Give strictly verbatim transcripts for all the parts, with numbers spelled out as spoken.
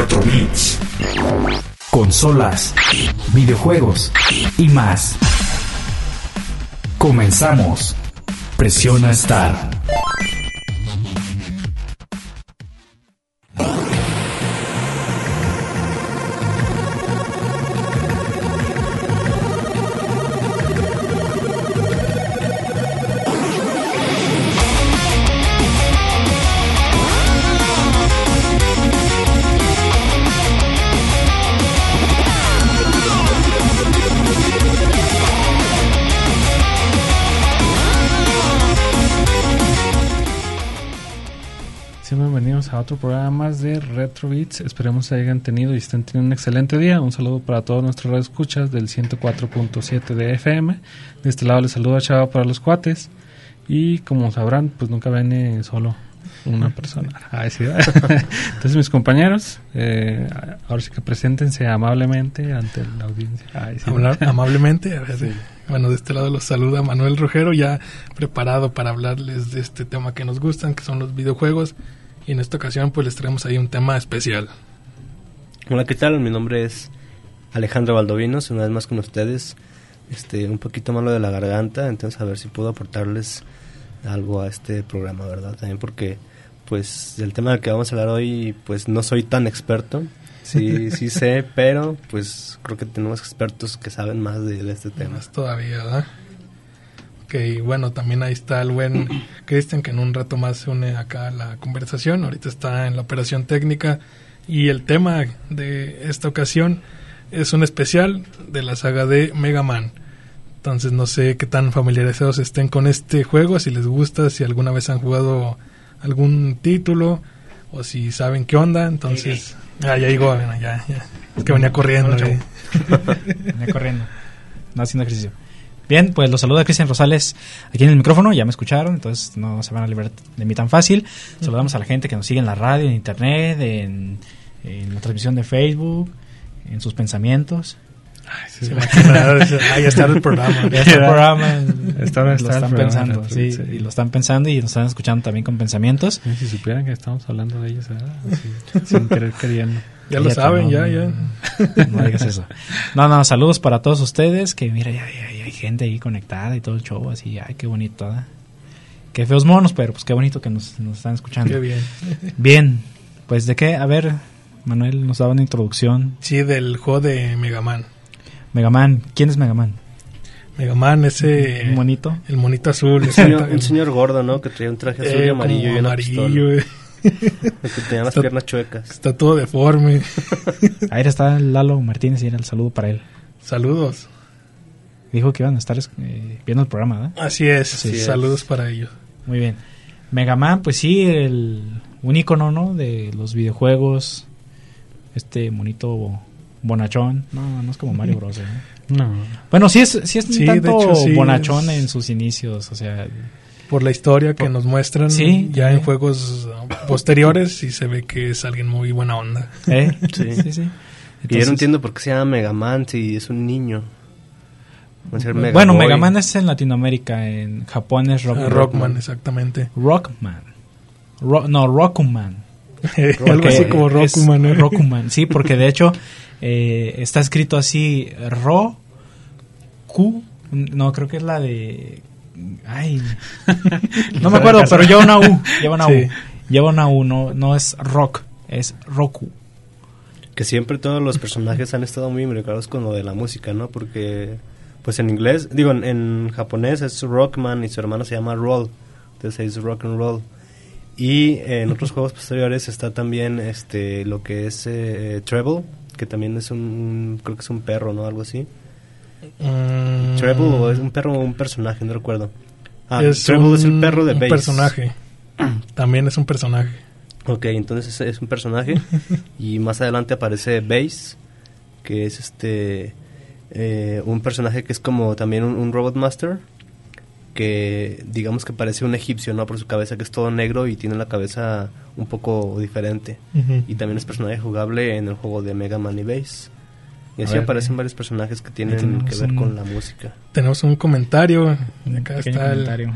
Retro Beats. Consolas, videojuegos y más. Comenzamos. Presiona Start. Bienvenidos a otro programa más de Retro Beats. Esperemos que hayan tenido y estén teniendo un excelente día. Un saludo para todos nuestros radioescuchas del ciento cuatro punto siete de F M. De este lado les saluda Chava para los cuates. Y como sabrán, pues nunca viene solo una persona. Ay, sí. Entonces mis compañeros, eh, ahora sí que preséntense amablemente ante la audiencia. Ay, sí. Hablar amablemente. A ver, sí. Bueno, de este lado los saluda Manuel Rojero, ya preparado para hablarles de este tema que nos gustan, que son los videojuegos. Y en esta ocasión pues les traemos ahí un tema especial. Hola, ¿qué tal? Mi nombre es Alejandro Valdovinos, una vez más con ustedes. Este, un poquito malo de la garganta, entonces a ver si puedo aportarles algo a este programa, ¿verdad? También porque pues del tema del que vamos a hablar hoy pues no soy tan experto. Sí, sí sé, pero pues creo que tenemos expertos que saben más de, de este tema. Más todavía, ¿verdad? Ok, bueno, también ahí está el buen Cristian, que en un rato más se une acá a la conversación. Ahorita está en la operación técnica. Y el tema de esta ocasión es un especial de la saga de Mega Man. Entonces no sé qué tan familiarizados estén con este juego, si les gusta, si alguna vez han jugado algún título o si saben qué onda. Entonces, ah, ya llegó, bueno, ya, ya. Es que venía corriendo. No, eh. venía corriendo, no haciendo ejercicio. Bien, pues los saluda Cristian Rosales aquí en el micrófono, ya me escucharon, entonces no se van a librar de mí tan fácil. Saludamos a la gente que nos sigue en la radio, en internet, en, en la transmisión de Facebook, en sus pensamientos. Ay, sí, sí, ah, ya está el programa. Ya está el programa. Está, lo está están el pensando, programa, sí, sí, y lo están pensando y nos están escuchando también con pensamientos. Si supieran que estamos hablando de ellos, sí, sin querer queriendo. Ya lo saben, no, ya, ya. No digas eso. No, no, saludos para todos ustedes, que mira, ya, ya, ya hay gente ahí conectada y todo el show, así, ay, qué bonito, ¿eh? Qué feos monos, pero pues qué bonito que nos, nos están escuchando. Qué bien. Bien, pues de qué, a ver, Manuel nos daba una introducción. Sí, del juego de Mega Man. Mega Man, ¿quién es Mega Man? Mega Man, ese... ¿Un monito? El monito azul. Un señor, un señor gordo, ¿no? Que traía un traje azul eh, y amarillo y una amarillo, pistola. Eh. Que tenía las está, piernas chuecas. Está todo deforme. Ahí está Lalo Martínez y era el saludo para él. Saludos. Dijo que iban a estar eh, viendo el programa, ¿verdad? Así es, Así sí, es. Saludos para ellos. Muy bien. Mega Man, pues sí, el un ícono, ¿no? De los videojuegos. Este monito bonachón. No, no es como Mario Bros. ¿eh? No. Bueno, sí es, sí es un sí, tanto de hecho, sí bonachón es... en sus inicios, o sea... Por la historia que por... nos muestran sí, ya ¿eh? en juegos posteriores y se ve que es alguien muy buena onda. ¿Eh? Sí, sí, sí. Entonces, y yo no entiendo por qué se llama Mega Man si es un niño. Mega bueno, Boy. Mega Man es en Latinoamérica, en Japón es Rock, uh, Rockman, exactamente. Rockman. Ro- no, Rockman. Algo así como Rockman. ¿eh? Rockman, sí, porque de hecho eh, está escrito así, Ro, Q, no, creo que es la de... Ay, no me acuerdo, pero lleva una U, lleva una sí. U, lleva una U, no, no es Rock, es Roku. Que siempre todos los personajes han estado muy involucrados con lo de la música, ¿no? Porque, pues en inglés, digo, en, en japonés es Rockman y su hermano se llama Roll, entonces es Rock and Roll. Y eh, en otros juegos posteriores está también este lo que es eh, Treble, que también es un, creo que es un perro, ¿no? Algo así. Mm. Treble o es un perro o un personaje, no recuerdo. Ah, es Treble un, es el perro de un Bass. personaje. También es un personaje. Ok, entonces es, es un personaje. Y más adelante aparece Bass, que es este eh, un personaje que es como también un, un Robot Master, que digamos que parece un egipcio, ¿no? Por su cabeza, que es todo negro y tiene la cabeza un poco diferente. Uh-huh. Y también es personaje jugable en el juego de Mega Man y Bass. Y así ver, aparecen eh, varios personajes que tienen que ver un, con la música. Tenemos un comentario. Un Acá pequeño está comentario. El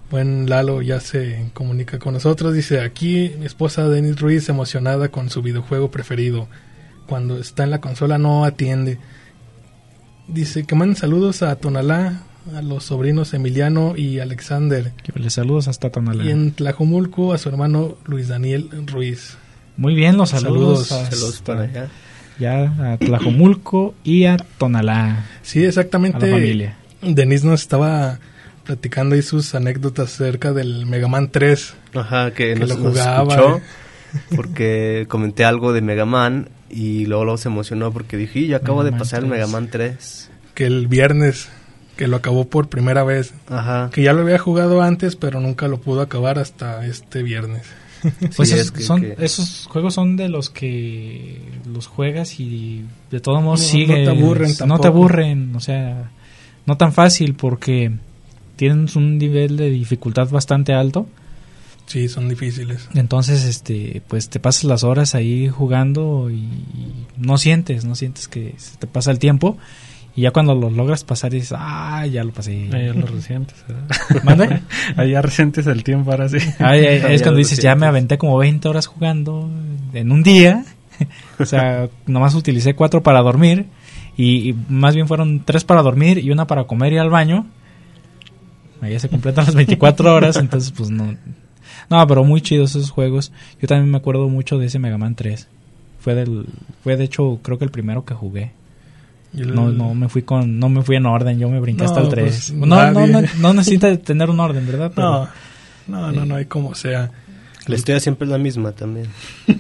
Buen Lalo ya se comunica con nosotros. Dice, aquí mi esposa Denis Ruiz emocionada con su videojuego preferido. Cuando está en la consola no atiende. Dice que manden saludos a Tonalá, a los sobrinos Emiliano y Alexander. Les saludos hasta Tonalá. Y en Tlajomulco a su hermano Luis Daniel Ruiz. Muy bien, los saludos. Saludos, Saludos para allá. Ya a Tlajomulco y a Tonalá. Sí, exactamente. A la familia. Denis nos estaba platicando ahí sus anécdotas acerca del Mega Man tres. Ajá, que, Que nos, lo nos jugaba, escuchó eh. porque comenté algo de Mega Man y luego, luego se emocionó porque dije, "Y, yo acabo Mega de Man pasar el tres. Mega Man tres. Que el viernes, que lo acabó por primera vez. Ajá. Que ya lo había jugado antes, pero nunca lo pudo acabar hasta este viernes. Pues Sí, es- es que- son, que- esos juegos son de los que los juegas y de todos modos No- no sigues. te aburren No tampoco. te aburren, o sea, no tan fácil porque tienen un nivel de dificultad bastante alto. Sí, son difíciles. Entonces, este, pues te pasas las horas ahí jugando y no sientes, no sientes que se te pasa el tiempo. Y ya cuando lo logras pasar dices, ah, ya lo pasé. Ahí ya lo recientes. ¿verdad? ¿Mande? Ahí ya recientes el tiempo, ahora sí. Ay, ay, Ya es cuando lo dices, ya me sientes. aventé como veinte horas jugando en un día. O sea, nomás utilicé cuatro para dormir. Y, y más bien fueron tres para dormir y una para comer y al baño. Ahí ya se completan las veinticuatro horas. Entonces, pues no. No, pero muy chidos esos juegos. Yo también me acuerdo mucho de ese Mega Man tres. Fue del, fue de hecho, creo que el primero que jugué. Y el- No, no me fui con, no me fui en orden, yo me brinqué No, hasta el pues, tres. no, nadie. no, no, no necesita tener un orden, ¿verdad? Pero- No, no, no, no hay como sea. La historia siempre es la misma también.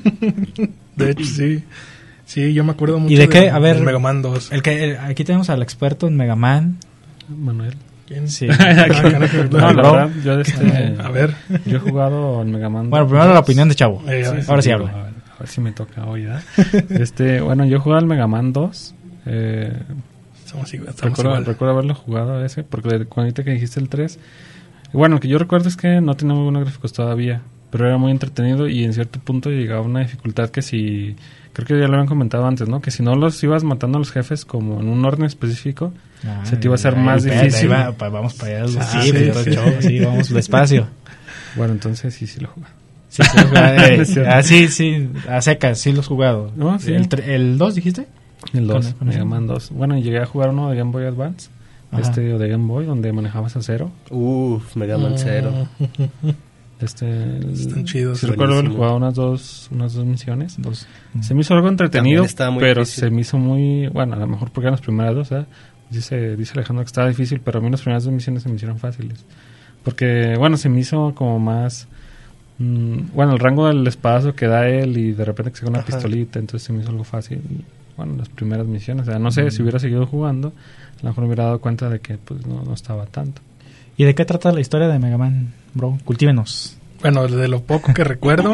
De hecho, sí. Sí, yo me acuerdo mucho ¿Y de qué? del- A ver, del Mega Man dos. El que el- aquí tenemos al experto en Mega Man. Manuel. ¿Quién? Sí. Ah, carajo, No, la Bro. verdad, yo, este, A ver. yo he jugado en Mega Man. Bueno, primero la opinión de Chavo. Eh, a ver. Ahora sí digo, habla. A ver, a ver si me toca hoy, ¿verdad? este, bueno, yo he jugado al Mega Man dos. Eh, Estamos igual. Estamos recuerdo, igual. recuerdo haberlo jugado ese, porque de- cuando ahorita que dijiste el tres, bueno, lo que yo recuerdo es que no tenía muy buenos gráficos todavía, pero era muy entretenido y en cierto punto llegaba a una dificultad que si, creo que ya lo habían comentado antes, ¿no? Que si no los ibas matando a los jefes como en un orden específico, Ah, se te iba a hacer ahí, más espérate, difícil. ahí va, pa- vamos para allá. Ah, sí, sí, pero sí. Chavo, sí, vamos despacio. bueno, entonces sí, sí lo jugué. Sí, sí, los jugaba, eh, ah, sí, sí, a secas, sí los he jugado. No, sí. ¿El, tre- el dos dijiste? El dos, Con- con Mega ese. Man dos. Bueno, y llegué a jugar uno de Game Boy Advance, Ajá. este o de Game Boy, donde manejabas a Zero. Uf, Mega Man Zero. Este, el- Están chidos. Sí, recuerdo haber Buenísimo. jugado unas dos, unas dos misiones. Dos. Se me hizo algo entretenido, También estaba muy pero difícil. se me hizo muy... Bueno, a lo mejor porque eran las primeras dos, ¿eh? Dice, dice Alejandro que estaba difícil, pero a mí las primeras dos misiones se me hicieron fáciles. Porque, bueno, se me hizo como más... mm, bueno, el rango del espadazo que da él y de repente que saca una Ajá. pistolita, entonces se me hizo algo fácil. Y, bueno, las primeras misiones. O sea, no sé, Mm. si hubiera seguido jugando, a lo mejor me hubiera dado cuenta de que pues no, no estaba tanto. ¿Y de qué trata la historia de Mega Man, bro? Cultívenos. Bueno, de lo poco que recuerdo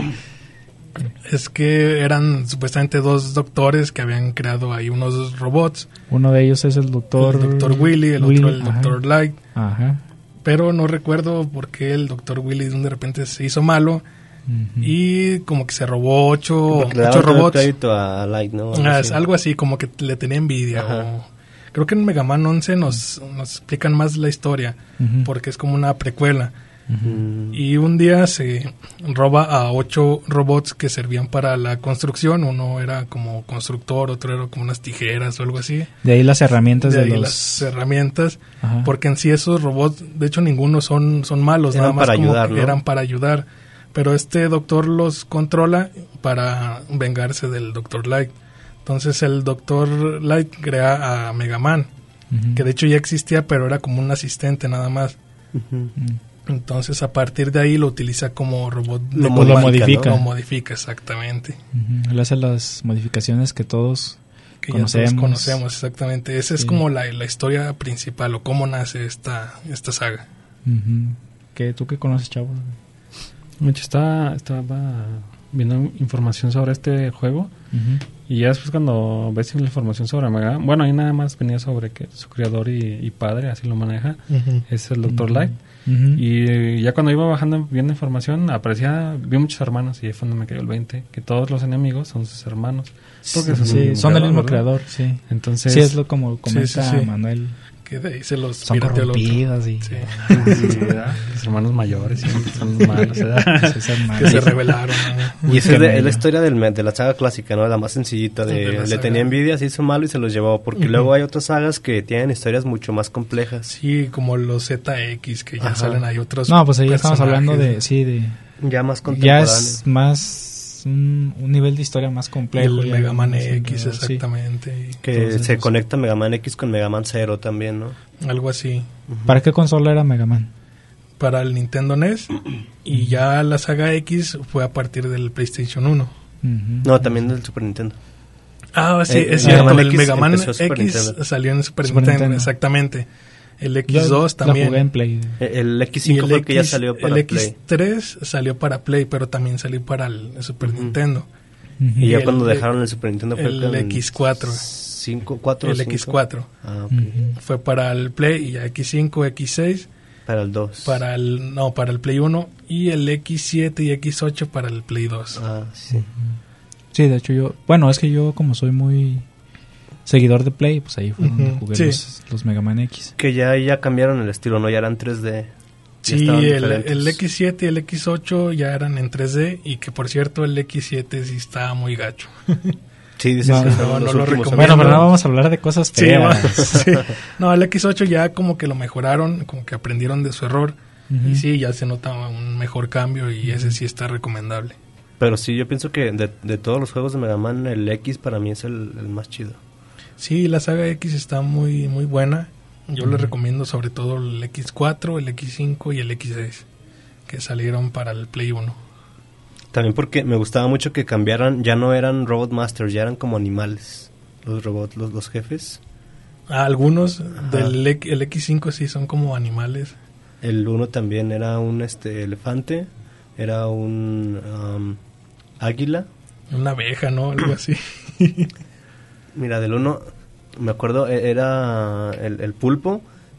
es que eran supuestamente dos doctores que habían creado ahí unos robots. Uno de ellos es el doctor... El doctor Willy, el Willy, otro el ajá. doctor Light. Ajá. Pero no recuerdo por qué el doctor Willy de repente se hizo malo Ujú. y como que se robó ocho, Porque le ocho daban todo el robots. crédito a Light, ¿no? Ah, es así. algo así, como que le tenía envidia. Ajá. o- creo que en Mega Man once nos, nos explican más la historia, Ujú. porque es como una precuela. Mm. Y un día se roba a ocho robots que servían para la construcción. Uno era como constructor, otro era como unas tijeras o algo así. De ahí las herramientas De de, ahí los... las herramientas. Ajá. Porque en sí esos robots, de hecho ninguno son, son malos, Eran nada más para como ayudar, que ¿no? eran para ayudar. Pero este doctor los controla para vengarse del doctor Light. Entonces el doctor Light crea a Mega Man, Ujú. que de hecho ya existía, pero era como un asistente nada más. Ujú. Mm. Entonces a partir de ahí lo utiliza como robot de Lo Pues lo combate. modifica. Lo modifica, exactamente. Ujú. Él hace las modificaciones que todos Que conocemos. ya todos conocemos, exactamente. Esa es Sí. como la, la historia principal o cómo nace esta, esta saga. Ujú. ¿Qué, ¿Tú qué conoces, Chavo? De hecho, estaba, estaba viendo información sobre este juego. Ujú. Y ya después cuando ves la información sobre Mega, bueno, ahí nada más venía sobre que su creador y, y padre, así lo maneja, es el doctor Ujú. Light. Ujú. Y eh, ya cuando iba bajando viendo información, aparecía, vi muchos hermanos y ahí fue donde me cayó el veinte, que todos los enemigos son sus hermanos. Porque Sí, son del mismo son del mismo creador, creador, sí. Entonces, Sí, es lo como comenta Sí, sí, sí. Manuel. Que que de ahí se los Son pirateó el otro. corrompidos y... Sí. Sí, ¿verdad? Los hermanos mayores sí, son malos, ¿verdad? Sí, son Que malos. se rebelaron, ¿no? Y esa es, de- es Gemello. la historia del, me- de la saga clásica, ¿no? La más sencillita, de, De la le saga. tenía envidia, se hizo malo y se los llevó, porque Ujú. luego hay otras sagas que tienen historias mucho más complejas. Sí, como los Z X, que ya Ajá. salen ahí otros No, pues ahí ya estamos hablando de... personajes. Sí, de... Ya más Ya contemporáneos. es más... Un, un nivel de historia más complejo. El ya Mega Man más X, sí. exactamente. y Que Entonces, se pues- conecta Mega Man X con Mega Man Zero también, ¿no? Algo así. ¿Para qué consola era Mega Man? Para el Nintendo N E S. Y ya la saga X fue a partir del PlayStation uno. Ujú. No, también del Super Nintendo. Ah, sí, Eh, es Mega cierto. Man El X Mega Man empezó Super X Nintendo. salió en Super, Super Nintendo, Nintendo. exactamente. El Yo X dos la también. jugué en Play. Eh, El X Y cinco el fue el que ya X salió para el Play. X tres salió para Play, pero también salió para el Super Ujú. Nintendo. Ujú. Y ya el- cuando dejaron el Super Nintendo fue el con X cuatro. cinco, cuatro, El cinco. X cuatro Ah, ok. Ujú. fue para el Play y ya X cinco, X seis Para el dos. para el no, para el Play uno y el X siete y X ocho para el Play dos. Ah, sí. Sí, de hecho yo... Bueno, es que yo como soy muy seguidor de Play, pues ahí fue donde Ujú, jugué sí. los, los Mega Man X. Que ya, ya cambiaron el estilo, ¿no? Ya eran tres D. Ya Sí, estaban el, diferentes. el X siete y el X ocho ya eran en tres D y que por cierto el X siete sí estaba muy gacho. Sí, dicen No, que no, son no los lo últimos. recomiendo. Bueno, pero no vamos a hablar de cosas Sí, feas. va, sí. No, el X ocho ya como que lo mejoraron, como que aprendieron de su error Ujú. y sí, ya se nota un mejor cambio y ese sí está recomendable. Pero sí, yo pienso que de, de todos los juegos de Mega Man, el X para mí es el, el más chido. Sí, la saga X está muy muy buena. Yo les recomiendo sobre todo el X cuatro, el X cinco y el X seis que salieron para el Play uno. También porque me gustaba mucho que cambiaran, ya no eran Robot Masters, ya eran como animales. Los robots, los, los jefes. Ah, algunos Ajá. del X- el X cinco sí son como animales. El uno también era un este elefante, era un um, águila. Una abeja, ¿no? Algo así. Mira, del uno, me acuerdo, e- era el, el pulpo,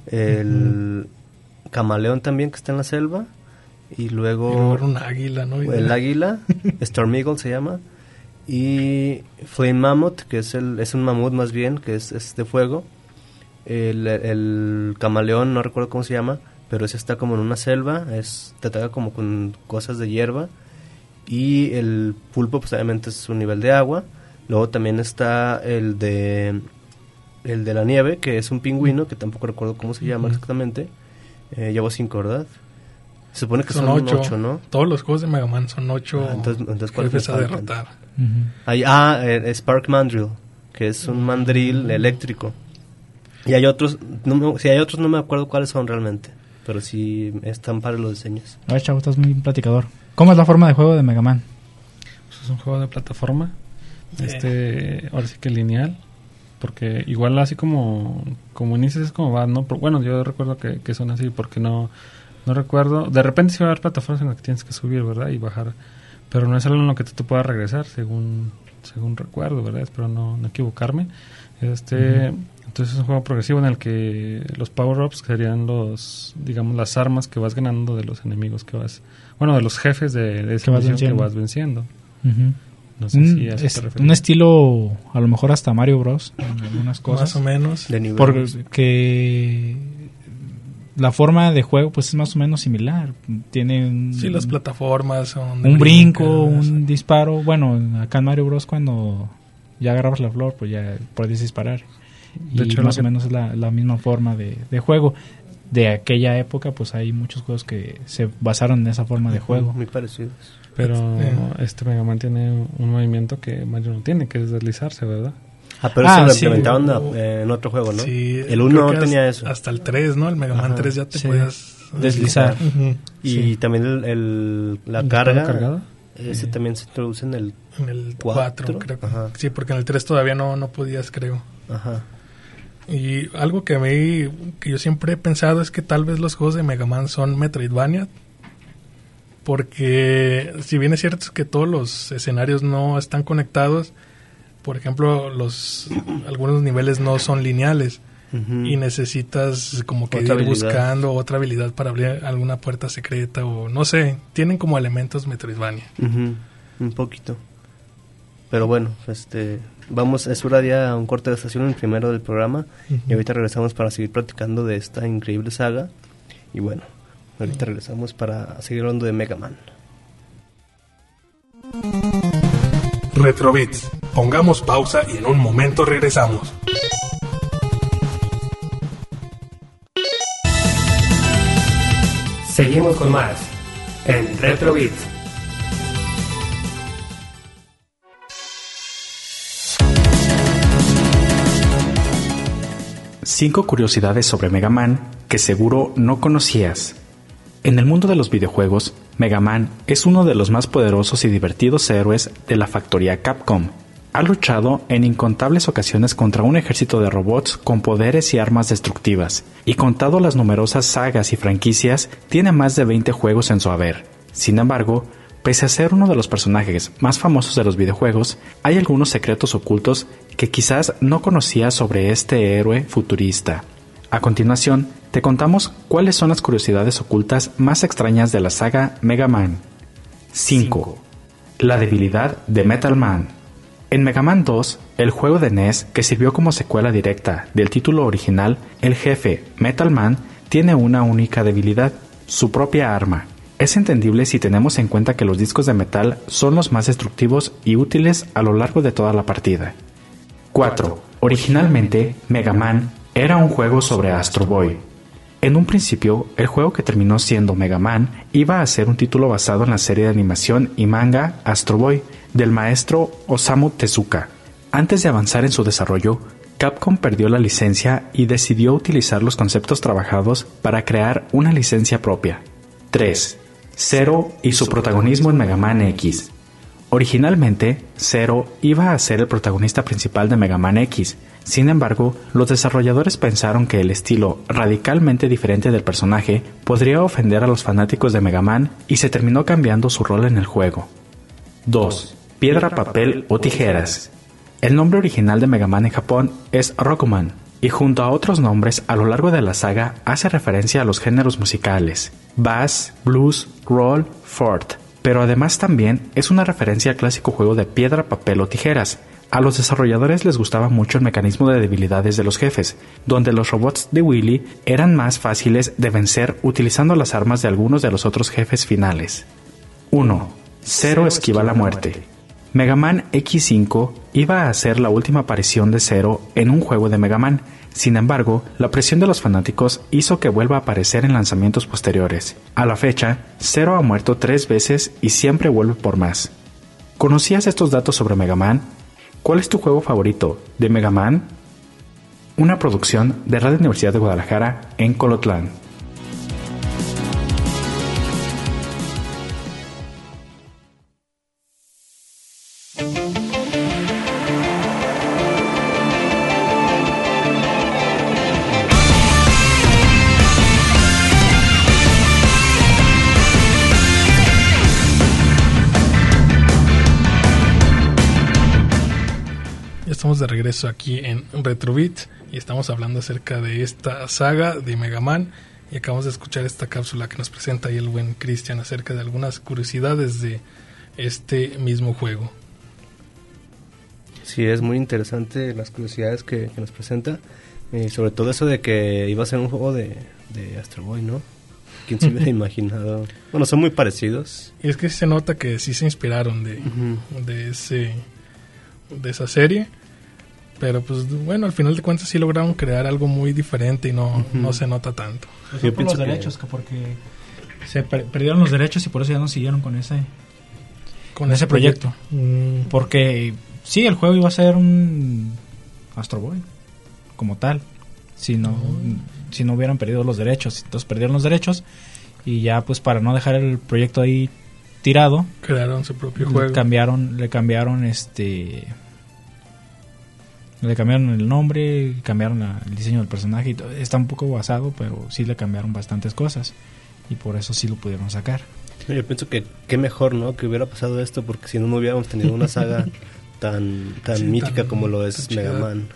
el camaleón también que está en la selva, y Y luego luego era un águila, ¿no? Y el águila, Storm Eagle se llama, y Flame Mammoth, que es el es un mamut más bien, que es, es de fuego. El, el camaleón, no recuerdo cómo se llama, pero ese está como en una selva, es te ataca como con cosas de hierba. Y el pulpo, pues obviamente es un nivel de agua. Luego también está el de el de la nieve, que es un pingüino, que tampoco recuerdo cómo se llama Ujú. exactamente. Eh, llevo cinco, ¿verdad? Se supone que son, son ocho, ocho. ¿no? Todos los juegos de Mega Man son ocho Ah, entonces- entonces, ¿cuáles jefes me a faltan? derrotar. Ujú. Hay, ah, eh, Spark Mandrill, que es un mandril eléctrico. Y hay otros, no me, si hay otros no me acuerdo cuáles son realmente, pero sí están para los diseños. A ver, chavo, estás muy platicador. ¿Cómo es la forma de juego de Mega Man? Pues es un juego de plataforma. Eh. Este, ahora sí que lineal. Porque igual así como, como inicias es como va, ¿no? Pero bueno, yo recuerdo que, que son así porque no, no recuerdo. De repente sí va a haber plataformas en las que tienes que subir, ¿verdad? Y bajar. Pero no es algo en lo que tú te puedas regresar, según según recuerdo, ¿verdad? Espero no, no equivocarme. Este, uh-huh. Entonces es un juego progresivo en el que los power-ups serían los, digamos, las armas que vas ganando de los enemigos que vas... Bueno, de los jefes de, de esa misión que vas venciendo. Uh-huh. No sé un, si a eso es, te refieres. un estilo, a lo mejor hasta Mario Bros. En algunas cosas. Más o menos. De nivel. Porque la forma de juego pues es más o menos similar. Tiene un, sí, las plataformas son un brinco, un disparo. Bueno, acá en Mario Bros. Cuando ya agarrabas la flor, pues ya podías disparar. Y de hecho, más o que... menos es la, la misma forma de, de juego. De aquella época, pues hay muchos juegos que se basaron en esa forma de juego. Muy parecidos. Pero eh. este Mega Man tiene un movimiento que Mario no tiene, que es deslizarse, ¿verdad? Ah, pero ah, eso lo sí. implementaron uh, eh, en otro juego, ¿no? Sí, el uno no tenía eso. Hasta el tres, ¿no? El Mega Man Ajá, tres ya te sí. podías deslizar. Uh-huh. Y sí. también el, el, la ¿El carga. Cargado? Ese sí. también se introduce en el En el cuatro, creo. Ajá. Sí, porque en el tres todavía no, no podías, creo. Ajá. Y algo que a mí, que yo siempre he pensado es que tal vez los juegos de Mega Man son Metroidvania, porque si bien es cierto que todos los escenarios no están conectados, por ejemplo, los algunos niveles no son lineales uh-huh. y necesitas como que otra ir habilidad. buscando otra habilidad para abrir alguna puerta secreta o no sé, tienen como elementos Metroidvania. Uh-huh. Un poquito. Pero bueno, este, vamos, es hora ya a un corte de estación, el primero del programa, uh-huh. y ahorita regresamos para seguir platicando de esta increíble saga. Y bueno, ahorita regresamos para seguir hablando de Mega Man. Retrobits, pongamos pausa y en un momento regresamos. Seguimos con más en Retrobits. Cinco curiosidades sobre Mega Man que seguro no conocías. En el mundo de los videojuegos, Mega Man es uno de los más poderosos y divertidos héroes de la factoría Capcom. Ha luchado en incontables ocasiones contra un ejército de robots con poderes y armas destructivas, y contado las numerosas sagas y franquicias, tiene más de veinte juegos en su haber. Sin embargo, pese a ser uno de los personajes más famosos de los videojuegos, hay algunos secretos ocultos que quizás no conocías sobre este héroe futurista. A continuación, te contamos cuáles son las curiosidades ocultas más extrañas de la saga Mega Man. cinco. La debilidad de Metal Man. En Mega Man dos, el juego de N E S, que sirvió como secuela directa del título original, el jefe, Metal Man, tiene una única debilidad, su propia arma. Es entendible si tenemos en cuenta que los discos de metal son los más destructivos y útiles a lo largo de toda la partida. cuatro. Originalmente, Mega Man era un juego sobre Astro Boy. En un principio, el juego que terminó siendo Mega Man iba a ser un título basado en la serie de animación y manga Astro Boy del maestro Osamu Tezuka. Antes de avanzar en su desarrollo, Capcom perdió la licencia y decidió utilizar los conceptos trabajados para crear una licencia propia. tres. Zero y su protagonismo en Mega Man X. Originalmente, Zero iba a ser el protagonista principal de Mega Man X. Sin embargo, los desarrolladores pensaron que el estilo radicalmente diferente del personaje podría ofender a los fanáticos de Mega Man y se terminó cambiando su rol en el juego. dos. Piedra, papel o tijeras. El nombre original de Mega Man en Japón es Rockman, y junto a otros nombres a lo largo de la saga hace referencia a los géneros musicales, bass, blues, roll, fort, pero además también es una referencia al clásico juego de piedra, papel o tijeras. A los desarrolladores les gustaba mucho el mecanismo de debilidades de los jefes, donde los robots de Wily eran más fáciles de vencer utilizando las armas de algunos de los otros jefes finales. uno. Zero esquiva la muerte. Mega Man equis cinco iba a ser la última aparición de Zero en un juego de Mega Man. Sin embargo, la presión de los fanáticos hizo que vuelva a aparecer en lanzamientos posteriores. A la fecha, Zero ha muerto tres veces y siempre vuelve por más. ¿Conocías estos datos sobre Mega Man? ¿Cuál es tu juego favorito de Mega Man? Una producción de Radio Universidad de Guadalajara en Colotlán. Estamos de regreso aquí en Retrobit y estamos hablando acerca de esta saga de Mega Man y acabamos de escuchar esta cápsula que nos presenta ahí el buen Cristian acerca de algunas curiosidades de este mismo juego. Sí, es muy interesante las curiosidades que, que nos presenta, y sobre todo eso de que iba a ser un juego de, de Astro Boy, ¿no? ¿Quién se hubiera imaginado? Bueno, son muy parecidos. Y es que se nota que sí se inspiraron de, uh-huh. de ese de esa serie. Pero pues bueno, al final de cuentas sí lograron crear algo muy diferente y no, uh-huh. no se nota tanto. Pues yo por los que derechos, que porque se per- perdieron los derechos y por eso ya no siguieron con ese con ese proyecto. proyecto. Mm. Porque sí, el juego iba a ser un Astro Boy como tal, si no uh-huh. si no hubieran perdido los derechos. Entonces perdieron los derechos y ya pues para no dejar el proyecto ahí tirado, crearon su propio le juego. Cambiaron, le cambiaron este Le cambiaron el nombre, cambiaron la, el diseño del personaje. Y todo. Está un poco basado, pero sí le cambiaron bastantes cosas. Y por eso sí lo pudieron sacar. Yo pienso que qué mejor, ¿no? Que hubiera pasado esto, porque si no, no hubiéramos tenido una saga tan tan sí, mítica tan, como lo es Mega Man.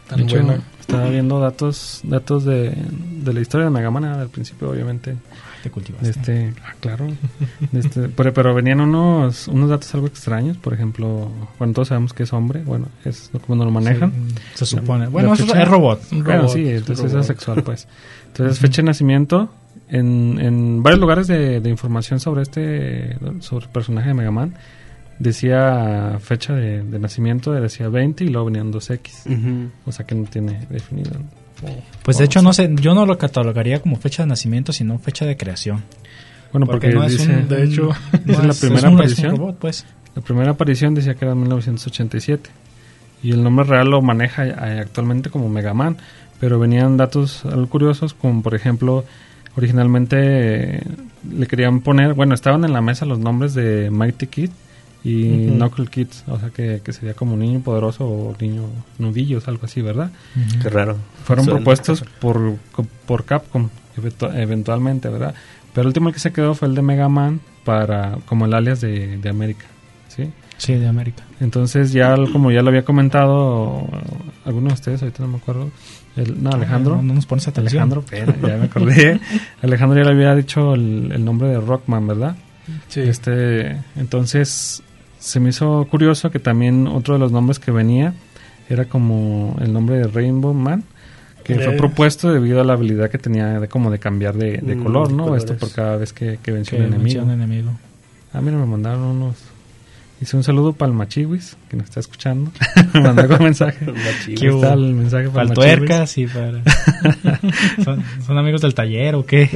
tan De hecho, bueno. estaba viendo datos datos de, de la historia de Mega Man al principio, obviamente. Te cultivaste. De este, ah, claro. De este, pero, pero venían unos unos datos algo extraños. Por ejemplo, bueno, todos sabemos que es hombre. Bueno, es como lo manejan. Sí, se supone. La Bueno, es, fecha- es robot. Un Bueno, robot, sí, un entonces es robot. asexual, pues. Entonces, fecha de nacimiento. En, en varios lugares de, de información sobre este sobre el personaje de Mega Man, decía fecha de, de nacimiento, decía veinte y luego venían dos X. Ujú. O sea que no tiene definido. Pues de hecho, no sé, yo no lo catalogaría como fecha de nacimiento, sino fecha de creación. Bueno, porque, no es dice, un- de hecho, no dice la es- primera es un- es un aparición. robot, pues. La primera aparición decía que era en mil novecientos ochenta y siete. Y el nombre real lo maneja eh, actualmente como Mega Man. Pero venían datos algo curiosos, como por ejemplo, originalmente eh, le querían poner, bueno, estaban en la mesa los nombres de Mighty Kid y Ujú. Knuckle Kids, o sea que, que sería como niño poderoso o niño nudillos, algo así, ¿verdad? Qué raro. Fueron Suena. propuestos por, por Capcom eventu- eventualmente, ¿verdad? Pero el último que se quedó fue el de Mega Man para como el alias de, de América, ¿sí? Sí, de América. Entonces ya como ya lo había comentado alguno de ustedes, ahorita no me acuerdo, el, no, Alejandro. No, no nos pones atención. Alejandro, espera, ya me acordé. Alejandro ya le había dicho el, el nombre de Rockman, ¿verdad? Sí. Este, entonces se me hizo curioso que también otro de los nombres que venía era como el nombre de Rainbow Man, que fue Eh. propuesto debido a la habilidad que tenía de como de cambiar de, de Mm, color, ¿no? colores. Esto por cada vez que, que venció Que un enemigo. menciona enemigo. Ah, mira, me mandaron unos. Hice un saludo para el Machiwis, que nos está escuchando. Me mandó un mensaje. Machiwis. Aquí está el mensaje para Para el el Machiwis. tuercas y para... ¿Son, ¿Son amigos del taller o qué?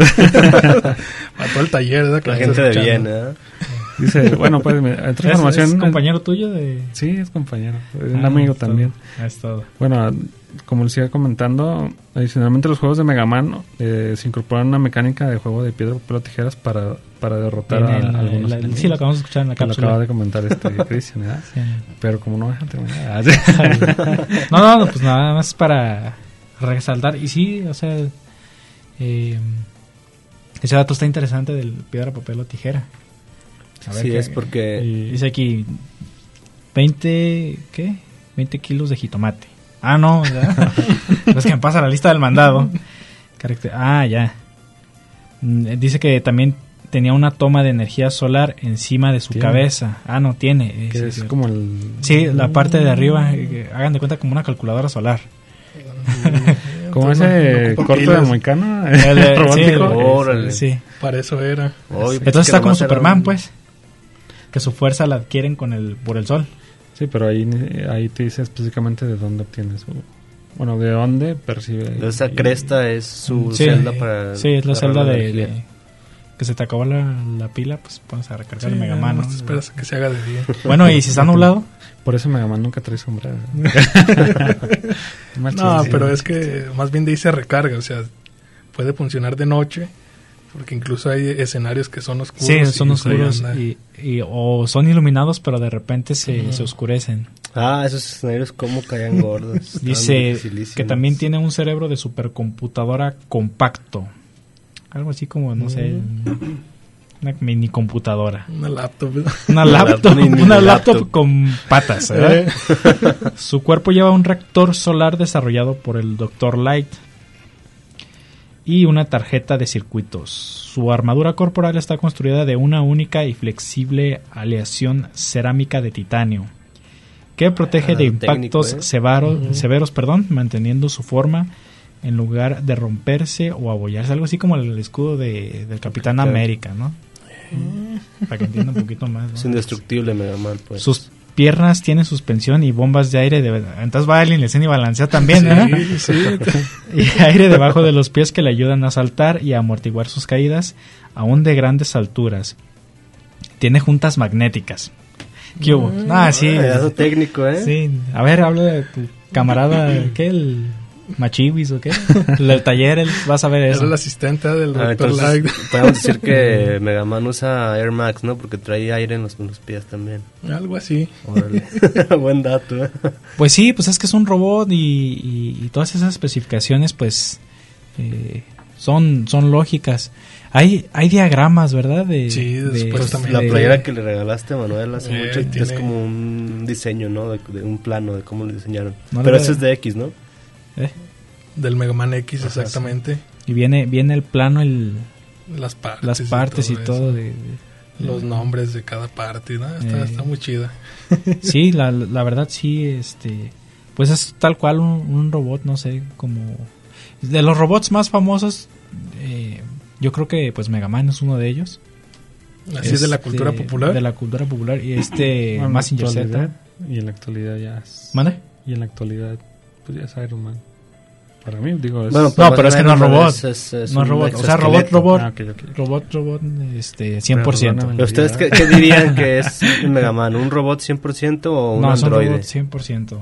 A todo el taller, ¿verdad? Que La nos gente está de escuchando. bien, ¿eh? Dice, bueno, pues, me- otra ¿Es, información. es compañero tuyo de...? Sí, es compañero. Es un Ah, amigo es todo. también. Ah, es todo. Bueno, como les iba comentando, adicionalmente los juegos de Mega Man eh, se incorporan una mecánica de juego de piedra, papel o tijeras para, para derrotar a, Viene el- a algunos la- enemigos. sí, lo acabamos de escuchar en la Que lo cápsula. acaba de comentar este Cristian, ¿verdad? Sí. Pero como no dejan terminar. Ah, sí. No, no, no, pues nada más para resaltar. Y sí, o sea, eh, ese dato está interesante del piedra, papel o tijera. A ver Sí, qué- es porque... Y- Dice aquí veinte, ¿qué? veinte kilos de jitomate. Ah, no, ya. Es que me pasa la lista del mandado. Caracter- Ah, ya. Mm, Dice que también tenía una toma de energía solar encima de su Tiene. cabeza. Ah, no, tiene. eh, que sí, es sí. como el... Sí, la parte de arriba, eh, que hagan de cuenta como una calculadora solar. Como Entonces, no- ese no ocupa corto de pilas. Moicano. El, eh, romántico. sí, el- Órale. sí. Para eso era. Oye, Entonces está como nomás era Superman, un- pues. Que su fuerza la adquieren con el por el sol. Sí, pero ahí, ahí te dice específicamente de dónde obtienes su... Bueno, de dónde percibe... Esa cresta es su Sí. celda para... Sí, es la agarrar celda la de, energía. de- que se te acabó la, la pila, pues pones a recargar el Mega Man, no ¿no? te esperas a que se haga de día. Bueno, y si está nublado, Por eso Mega Man nunca trae sombrero. No, pero es que más bien dice recarga, o sea, puede funcionar de noche, porque incluso hay escenarios que son oscuros. sí, y son pues ahí oscuros anda. y, y- o son iluminados, pero de repente se, Ujú. se oscurecen. Ah, esos escenarios como caían gordos. Estaban Dice dificilísimos. que también tiene un cerebro de supercomputadora compacto. Algo así como, no sé, una mini computadora. Una laptop. Una Una laptop, laptop, mini una laptop laptop. con patas, ¿verdad? Su cuerpo lleva un reactor solar desarrollado por el doctor Light y una tarjeta de circuitos. Su armadura corporal está construida de una única y flexible aleación cerámica de titanio que protege Ah, de técnico, impactos ¿eh? severo- severos, perdón, manteniendo su forma en lugar de romperse o abollarse, algo así como el escudo de, del Capitán Capitán. América, ¿no? Para que entienda un poquito más, ¿no? Es indestructible Mega Man, pues. Sus piernas tienen suspensión y bombas de aire. De... Entonces va alguien, le y balancea también, ¿eh? Sí, sí. Y aire debajo de los pies que le ayudan a saltar y a amortiguar sus caídas, aún de grandes alturas. Tiene juntas magnéticas. ¿Qué hubo? Ah, sí. Ah, pedazo técnico, ¿eh? Sí. A ver, habla de tu camarada, ¿qué? El Machiwis o qué? El del taller, él, vas a ver Era eso. el asistente del Ah, doctor entonces Light. podemos decir que Mega Man usa Air Max, ¿no? Porque trae aire en los, en los pies también. Algo así. Órale. Buen dato, ¿eh? Pues sí, pues es que es un robot y, y- y todas esas especificaciones pues eh, son, son lógicas. Hay, hay diagramas, ¿verdad? De, Sí, después también. La de- playera que le regalaste a Manuel hace Eh, mucho ahí es tiene- como un diseño, ¿no? De, de un plano de cómo lo diseñaron. No Pero le- ese es de X, ¿no? ¿Eh? Del Mega Man X, Ajá, exactamente. Y viene viene el plano, el, Las partes. las partes y todo. eso. de, de- Los nombres de cada parte, ¿no? Está, Eh. está muy chida. Sí, la, la verdad sí, este, pues es tal cual un, un robot, no sé, como de los robots más famosos, eh, yo creo que pues Mega Man es uno de ellos. Así es de la Este, cultura popular. De la cultura popular y este Bueno, en la Mazinger Z. actualidad- Y en la actualidad ya es... ¿Mande? Y en la actualidad, pues ya es Iron Man. Para mí, digo, es... No, pues, pero es que no es Iron Man robot. es- es- es No es un robot, o sea, robot, exoesqueleto. robot, Ah, ok, ok. robot, robot, este, cien por ciento. Perdóname. ¿Pero ustedes qué, qué dirían que es un Mega Man? ¿Un robot cien por ciento o un No, es un androide? robot cien por ciento.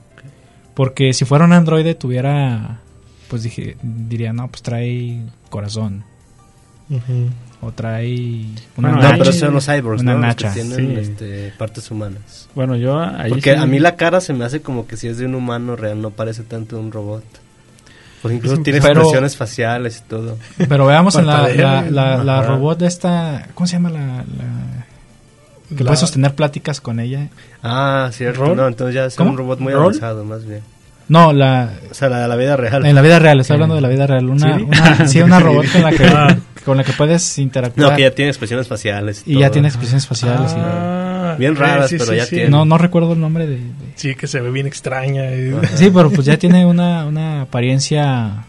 Porque si fuera un androide tuviera, pues dije, diría, no, pues trae corazón. Ujú. O trae una Bueno, No, ahí- pero son los cyborgs, una ¿no? Los nacha. que tienen Sí. este, partes humanas. Bueno, yo ahí Porque sí- a mí la cara se me hace como que si es de un humano real, no parece tanto un robot. Pues incluso tiene Pero- expresiones faciales y todo. Pero veamos en la, Parpadea, la, la, la ajá. robot de esta, ¿cómo se llama la? la que La- puede sostener pláticas con ella. Ah, cierto. ¿Rol? No, entonces ya es ¿Cómo? un robot muy ¿Rol? avanzado, más bien. No, la O sea, la de la vida real. en la vida real, estoy hablando de la vida real. Una, ¿Sí? una, sí, una robot con la que, con la que puedes interactuar. No, que ya tiene expresiones faciales. y todo. ya tiene expresiones faciales. y- Ah, Bien eh, raras, sí, pero sí, ya sí. tiene. no, no recuerdo el nombre de, de- Sí, que se ve bien extraña. y- Sí, pero pues ya tiene una, una apariencia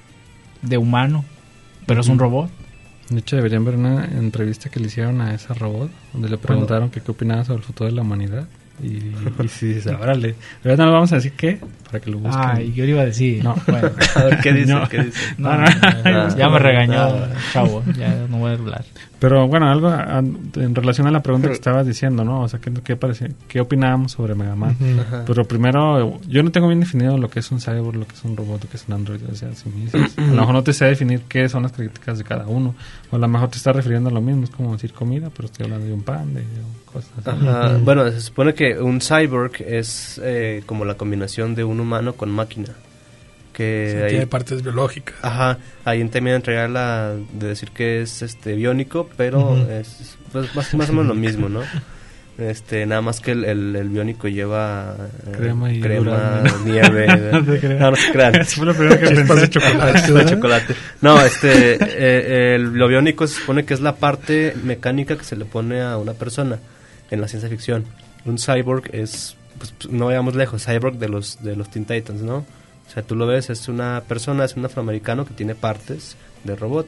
de humano, pero es un robot. De hecho, deberían ver una entrevista que le hicieron a esa robot, donde le preguntaron que qué opinaba sobre el futuro de la humanidad. Y, y sí, dice, órale. Pero no le vamos a decir qué, para que lo busquen. Ay, yo le iba a decir. No. Bueno, A ver, ¿qué dice? No. ¿Qué dice? no, No, no, no. no, ya me regañó, Ah. chavo, ya no voy a hablar. Pero bueno, algo a- en relación a la pregunta que estabas diciendo, ¿no? O sea, ¿qué, qué, parecía, qué opinábamos sobre Mega Man? Ujú. Ajá. Pero primero, yo no tengo bien definido lo que es un cyborg, lo que es un robot, lo que es un android. O sea, si me dices, a lo mejor no te sé definir qué son las características de cada uno. O a lo mejor te estás refiriendo a lo mismo, es como decir comida, pero estoy hablando de un pan, de cosas así. Ajá. Bueno, se supone que un cyborg es eh, como la combinación de un humano con máquina. Que Sí, ahí, tiene partes biológicas. ajá, ahí también entregar la de decir que es este biónico, pero Ujú. es pues, más, más o menos lo mismo, ¿no? Este, nada más que el, el, el biónico lleva eh, Crema y crema, durazno. nieve. No te creas. no, no se crean. Eso fue lo primero que Chispas pensé. de chocolate. Chispas de ¿verdad? chocolate. No, este, eh, el, lo biónico se supone que es la parte mecánica que se le pone a una persona en la ciencia ficción. Un cyborg es, pues, no vayamos lejos, cyborg de los de los Teen Titans, ¿no? O sea, tú lo ves, es una persona, es un afroamericano que tiene partes de robot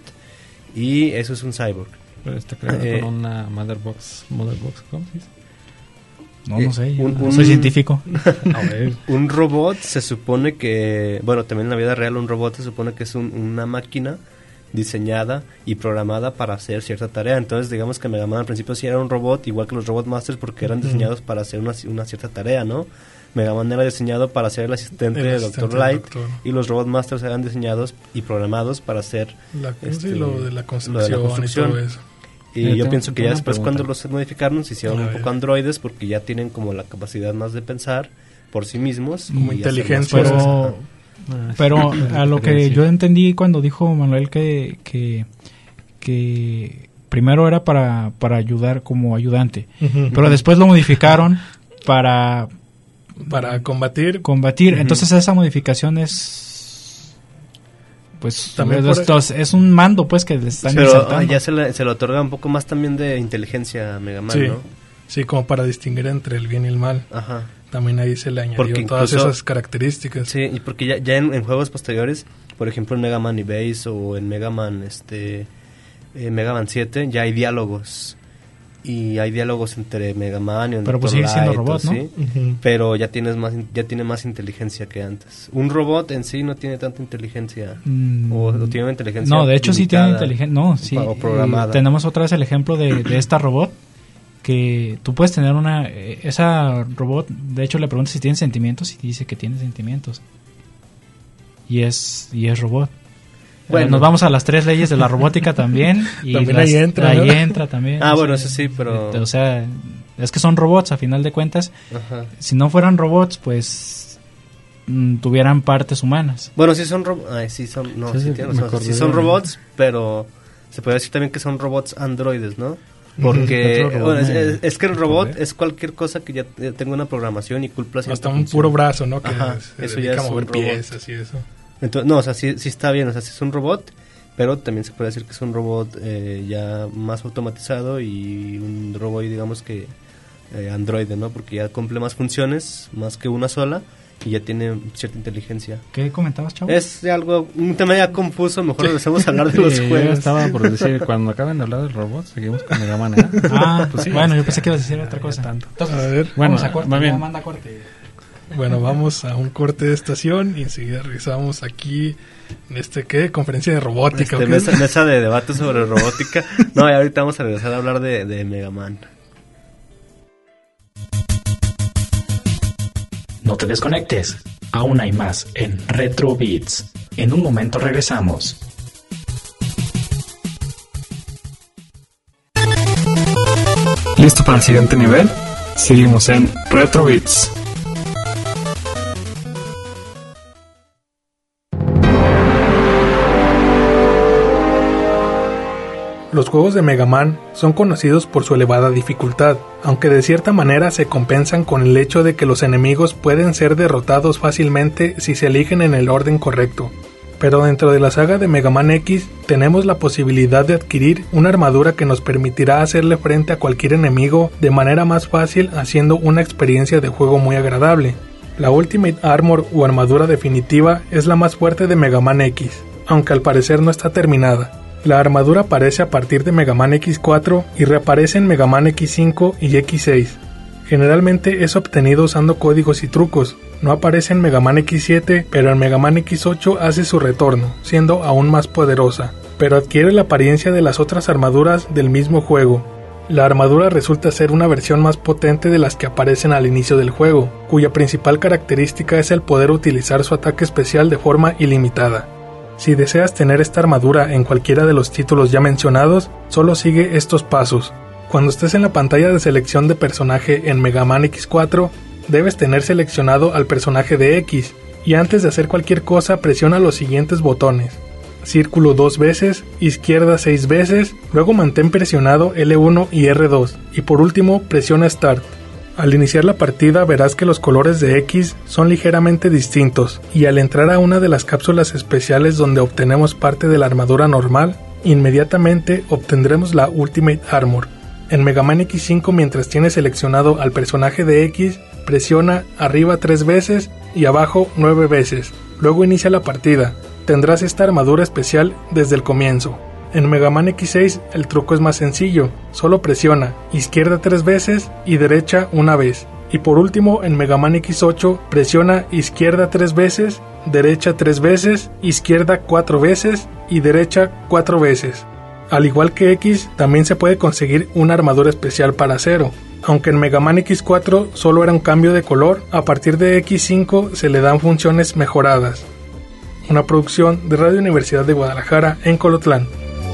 y eso es un cyborg. Pero está creado Eh, con una mother box, mother box, ¿cómo se dice? No, no sé, yo Un- no un- soy científico. A ver. Un robot se supone que, bueno, también en la vida real un robot se supone que es un- una máquina diseñada y programada para hacer cierta tarea. Entonces, digamos que Mega Man al principio sí era un robot, igual que los Robot Masters, porque eran Ujú. diseñados para hacer una, una cierta tarea, ¿no? Mega Man era diseñado para ser el asistente El del asistente doctor del Light doctor. y los Robot Masters eran diseñados y programados para hacer... La, Este, sí, lo de la construcción, construcción. y todo eso. Y Eh, yo tengo- pienso que tengo ya una después pregunta. cuando los modificaron se hicieron A un ver. poco androides porque ya tienen como la capacidad más de pensar por sí mismos. Como y hacer más inteligencia. cosas. Pero, Ah, sí. pero a lo que Sí. yo entendí cuando dijo Manuel que, que, que primero era para, para ayudar como ayudante, Ujú. pero después lo modificaron para Para combatir. combatir. Ujú. Entonces esa modificación es pues También es, por- es- es un mando pues que le están Pero insertando. ah, ya se le, se le otorga un poco más también de inteligencia a Mega Man, Sí. ¿no? Sí, como para distinguir entre el bien y el mal. Ajá. También ahí se le añadió Porque todas incluso- esas características. Sí, y porque ya, ya en, en juegos posteriores, por ejemplo en Mega Man y Base o en Mega Man, este, eh, Mega Man siete, ya hay diálogos. Y hay diálogos entre Mega Man y el Pero pues doctor sigue siendo Light, robot, ¿no? ¿sí? Ujú. Pero ya tienes más in- ya tiene más inteligencia que antes. Un robot en sí no tiene tanta inteligencia. Mm, O, o tiene una inteligencia no, de hecho sí tiene limitada. inteligencia. No, sí. o programada. eh, Tenemos otra vez el ejemplo de, de esta robot que tú puedes tener una eh, esa robot, de hecho le preguntas si tiene sentimientos y dice que tiene sentimientos. Y es y es robot. Bueno. Eh, nos vamos a las tres leyes de la robótica también y También las- ahí entra, ahí ¿no? entra también. Ah, o bueno, sea, eso sí, pero- eh, o sea, es que son robots a final de cuentas. Ajá. Si no fueran robots, pues mm, tuvieran partes humanas. Bueno, sí son robots. Ay, sí son. No, Sí, sí, sí, tienes me razón. acordé Sí son de- robots, pero se puede decir también que son robots androides, ¿no? Porque Otro robot bueno, es, me- es- es que el robot acordé. es cualquier cosa que ya ya tenga una programación y cumpla cierta Hasta un función. puro brazo, ¿no? Que Ajá, se eso dedica ya a es mover un robot. piezas y eso. Entonces, no, o sea, sí, sí está bien, o sea, sí es un robot, pero también se puede decir que es un robot eh, ya más automatizado y un robot, digamos que eh, androide, ¿no? Porque ya cumple más funciones, más que una sola, y ya tiene cierta inteligencia. ¿Qué comentabas, chavo? Es algo, un tema ya confuso, mejor empecemos a hablar de los Sí, yo juegos. estaba por decir, cuando acaben de hablar del robot, seguimos con Mega Man, ¿eh? Ah, Pues sí, bueno, yo este, pensé que ibas a decir otra ya cosa. tanto. A ver, Bueno, Vamos a corte, más ya bien, manda corte. bueno, vamos a un corte de estación y enseguida regresamos aquí en este, ¿qué? Conferencia de robótica. Este, ¿o qué es? mesa, mesa de debate sobre robótica. No, y ahorita vamos a regresar a hablar de, de Mega Man. No te desconectes. Aún hay más en Retro Beats. En un momento regresamos. ¿Listo para el siguiente nivel? Seguimos en Retro Beats. Los juegos de Mega Man son conocidos por su elevada dificultad, aunque de cierta manera se compensan con el hecho de que los enemigos pueden ser derrotados fácilmente si se eligen en el orden correcto. Pero dentro de la saga de Mega Man X tenemos la posibilidad de adquirir una armadura que nos permitirá hacerle frente a cualquier enemigo de manera más fácil, haciendo una experiencia de juego muy agradable. La Ultimate Armor o armadura definitiva es la más fuerte de Mega Man X, aunque al parecer no está terminada. La armadura aparece a partir de Mega Man X cuatro y reaparece en Mega Man X cinco y X seis. Generalmente es obtenido usando códigos y trucos. No aparece en Mega Man X siete, pero en Mega Man X ocho hace su retorno, siendo aún más poderosa, pero adquiere la apariencia de las otras armaduras del mismo juego. La armadura resulta ser una versión más potente de las que aparecen al inicio del juego, cuya principal característica es el poder utilizar su ataque especial de forma ilimitada. Si deseas tener esta armadura en cualquiera de los títulos ya mencionados, solo sigue estos pasos. Cuando estés en la pantalla de selección de personaje en Mega Man X cuatro, debes tener seleccionado al personaje de X, y antes de hacer cualquier cosa presiona los siguientes botones. Círculo dos veces, izquierda seis veces, luego mantén presionado L uno y R dos, y por último presiona Start. Al iniciar la partida verás que los colores de X son ligeramente distintos, y al entrar a una de las cápsulas especiales donde obtenemos parte de la armadura normal, inmediatamente obtendremos la Ultimate Armor. En Mega Man X cinco, mientras tienes seleccionado al personaje de X, presiona arriba tres veces y abajo nueve veces. Luego inicia la partida. Tendrás esta armadura especial desde el comienzo. En Mega Man X seis el truco es más sencillo, solo presiona izquierda tres veces y derecha una vez. Y por último en Mega Man X ocho presiona izquierda tres veces, derecha tres veces, izquierda cuatro veces y derecha cuatro veces. Al igual que X, también se puede conseguir una armadura especial para Zero. Aunque en Mega Man X cuatro solo era un cambio de color, a partir de X cinco se le dan funciones mejoradas. Una producción de Radio Universidad de Guadalajara en Colotlán.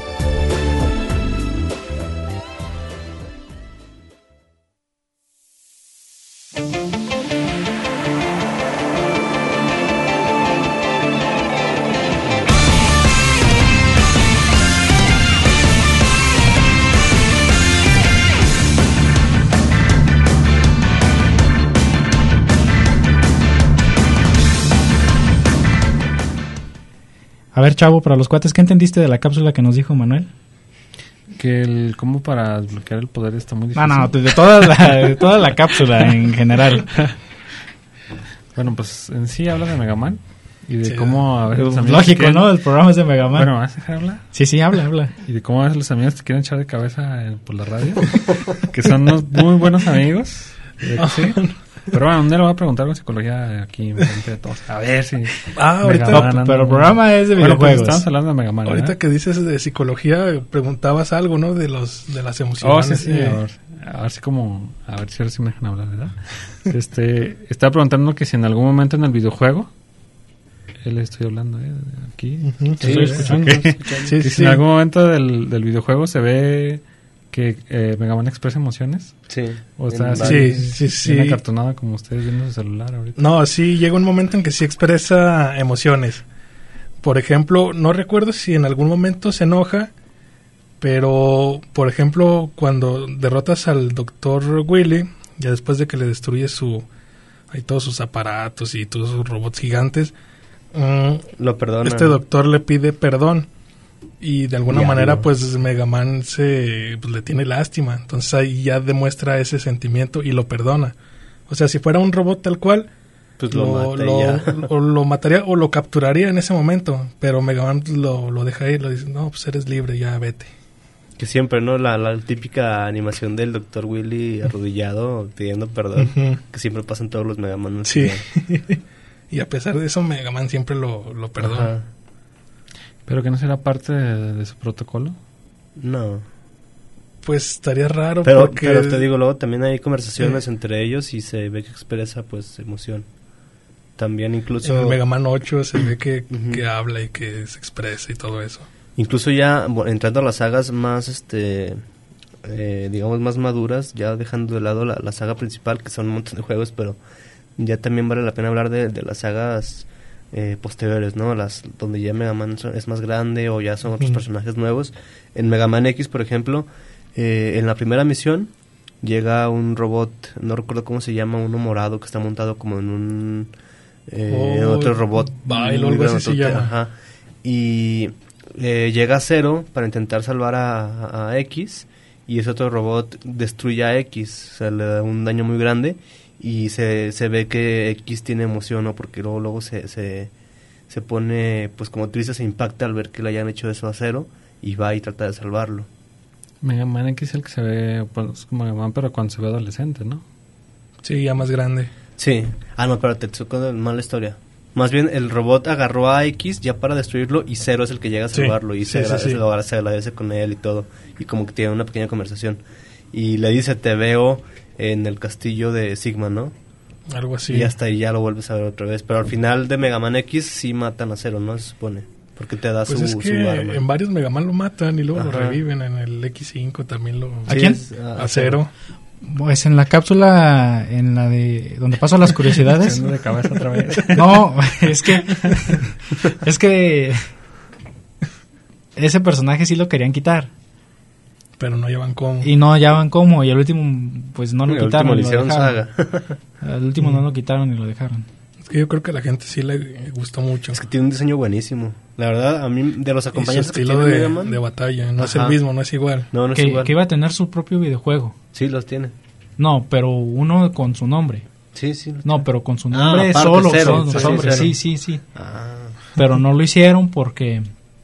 A ver, chavo, para los cuates, ¿qué entendiste de la cápsula que nos dijo Manuel? Que el cómo para desbloquear el poder está muy No, difícil. no, de toda la, de toda la cápsula en general. Bueno, pues en sí habla de Mega Man y de Sí, cómo a veces los amigos Lógico, quieren- ¿no? El programa es de Mega Man. Bueno, ¿vas a dejar hablar? Sí, sí, habla, habla. Y de cómo a veces los amigos te quieren echar de cabeza eh, por la radio. Que son unos muy buenos amigos. De que sí. Pero bueno, un día le voy a preguntar con psicología aquí en frente de todos. A ver si... Ah, ahorita, Mega Man No, anda- pero el programa es de Bueno, pues videojuegos. estamos hablando de Mega Man, ahorita ¿verdad? que dices de psicología, preguntabas algo, ¿no? De los de las Oh, emociones. sí, sí. eh, A ver, a ver si como... A ver si ahora sí me dejan hablar, ¿verdad? Este... Estaba preguntando que si en algún momento en el videojuego... Él estoy hablando, ¿eh? Aquí. Ujú, Estoy sí, escuchando. sí, sí, Que sí. si en algún momento del, del videojuego se ve que eh, Mega Man expresa emociones. Sí. O sea, En así, Sí, varios- sí, sí. bien acartonada como ustedes viendo su celular ahorita. No, sí, llega un momento en que sí expresa emociones. Por ejemplo, no recuerdo si en algún momento se enoja, Pero, por ejemplo, cuando derrotas al doctor Willy, ya después de que le destruyes su, ahí todos sus aparatos y todos sus robots gigantes, um, lo perdona. Este doctor le pide perdón. Y de alguna Diablo. manera, pues, Mega Man se, pues, le tiene lástima. Entonces ahí ya demuestra ese sentimiento y lo perdona. O sea, si fuera un robot tal cual, pues lo, lo, mata y lo, ya. o lo mataría o lo capturaría en ese momento. Pero Mega Man lo, lo deja ir, lo dice, no, pues eres libre, ya vete. Que siempre, ¿no? La, la típica animación del doctor Willy arrodillado pidiendo perdón, Uh-huh. que siempre pasa en todos los Mega Man. Sí. Y a pesar de eso, Mega Man siempre lo, lo perdona. Ajá. ¿Pero que no será parte de, de su protocolo? No. Pues estaría raro Pero, porque... pero te digo, luego también hay conversaciones sí. entre ellos y se ve que expresa, pues, emoción. También incluso... En el Mega Man ocho se ve que, uh-huh. que habla y que se expresa y todo eso. Incluso ya bueno, entrando a las sagas más, este, eh, digamos, más maduras, ya dejando de lado la, la saga principal, que son un montón de juegos, pero ya también vale la pena hablar de, de las sagas eh, posteriores, ¿no? Las donde ya Mega Man son, es más grande o ya son uh-huh. otros personajes nuevos. En Mega Man X, por ejemplo, eh, en la primera misión llega un robot, no recuerdo cómo se llama, uno morado que está montado como en un... Eh, oh, otro robot. Bail o algo así se llama. Ajá. Y... Eh, llega a Zero para intentar salvar a, a X y ese otro robot destruye a X, o sea, le da un daño muy grande y se, se ve que X tiene emoción, ¿no? Porque luego, luego se, se, se pone, pues como triste, se impacta al ver que le hayan hecho eso a Zero y va y trata de salvarlo. Mega Man X es el que se ve, pues, como Mega Man, pero cuando se ve adolescente, ¿no? Sí, ya más grande. Sí. Ah, no, espérate, te tocó mala historia. Más bien, el robot agarró a X ya para destruirlo y Zero es el que llega a salvarlo. Sí, y se, sí, agradece, sí, sí. Lo, se agradece con él y todo. Y como que tiene una pequeña conversación. Y le dice, te veo en el castillo de Sigma, ¿no? Algo así. Y hasta ahí ya lo vuelves a ver otra vez. Pero al final de Mega Man X sí matan a Zero, ¿no? Se supone. Porque te da pues su, es que su arma. En varios Mega Man lo matan y luego Ajá. lo reviven. En el X cinco también lo... ¿A quién? A Zero. Pues en la cápsula, en la de donde paso las curiosidades. de cabeza otra vez. No, es que es que ese personaje sí lo querían quitar. Pero no llevan cómo. Y no hallaban cómo, y al último pues no lo el quitaron. Último y lo hicieron dejaron. saga. Al último mm. no lo quitaron y lo dejaron. Es que yo creo que a la gente sí le gustó mucho. Es que tiene un diseño buenísimo. La verdad, a mí, de los acompañantes que tiene de, Mega Man, de batalla, no Ajá. es el mismo, no es igual. No, no que, es igual. Que iba a tener su propio videojuego. Sí, los tiene. No, pero uno con su nombre. Sí, sí. No, pero con su nombre ah, solo. Cero, solo sí, nombre. Cero. sí, sí, sí. Ah. Pero no lo hicieron porque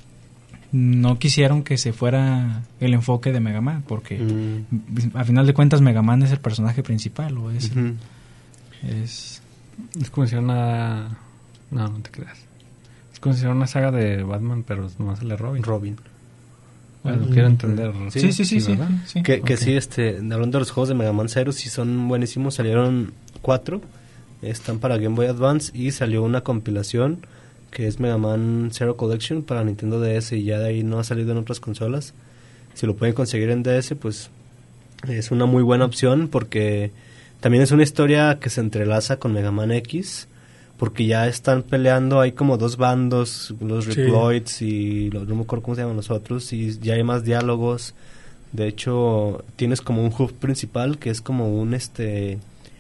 no quisieron que se fuera el enfoque de Mega Man, porque mm. a final de cuentas Mega Man es el personaje principal, o es... Uh-huh. Es, es como si era una... No, no te creas. Es como si era una saga de Batman, pero nomás sale Robin. Robin. Bueno, mm. quiero entender. Sí, sí, sí, sí. sí, sí. Que, que okay. sí, este, hablando de los juegos de Mega Man Zero, sí son buenísimos. Salieron cuatro, están para Game Boy Advance y salió una compilación que es Mega Man Zero Collection para Nintendo D S y ya de ahí no ha salido en otras consolas. Si lo pueden conseguir en D S, pues es una muy buena opción porque también es una historia que se entrelaza con Mega Man X, porque ya están peleando, hay como dos bandos, los sí. Reploids y los, no me acuerdo cómo se llaman los otros, y ya hay más diálogos. De hecho, tienes como un hub principal que es como un este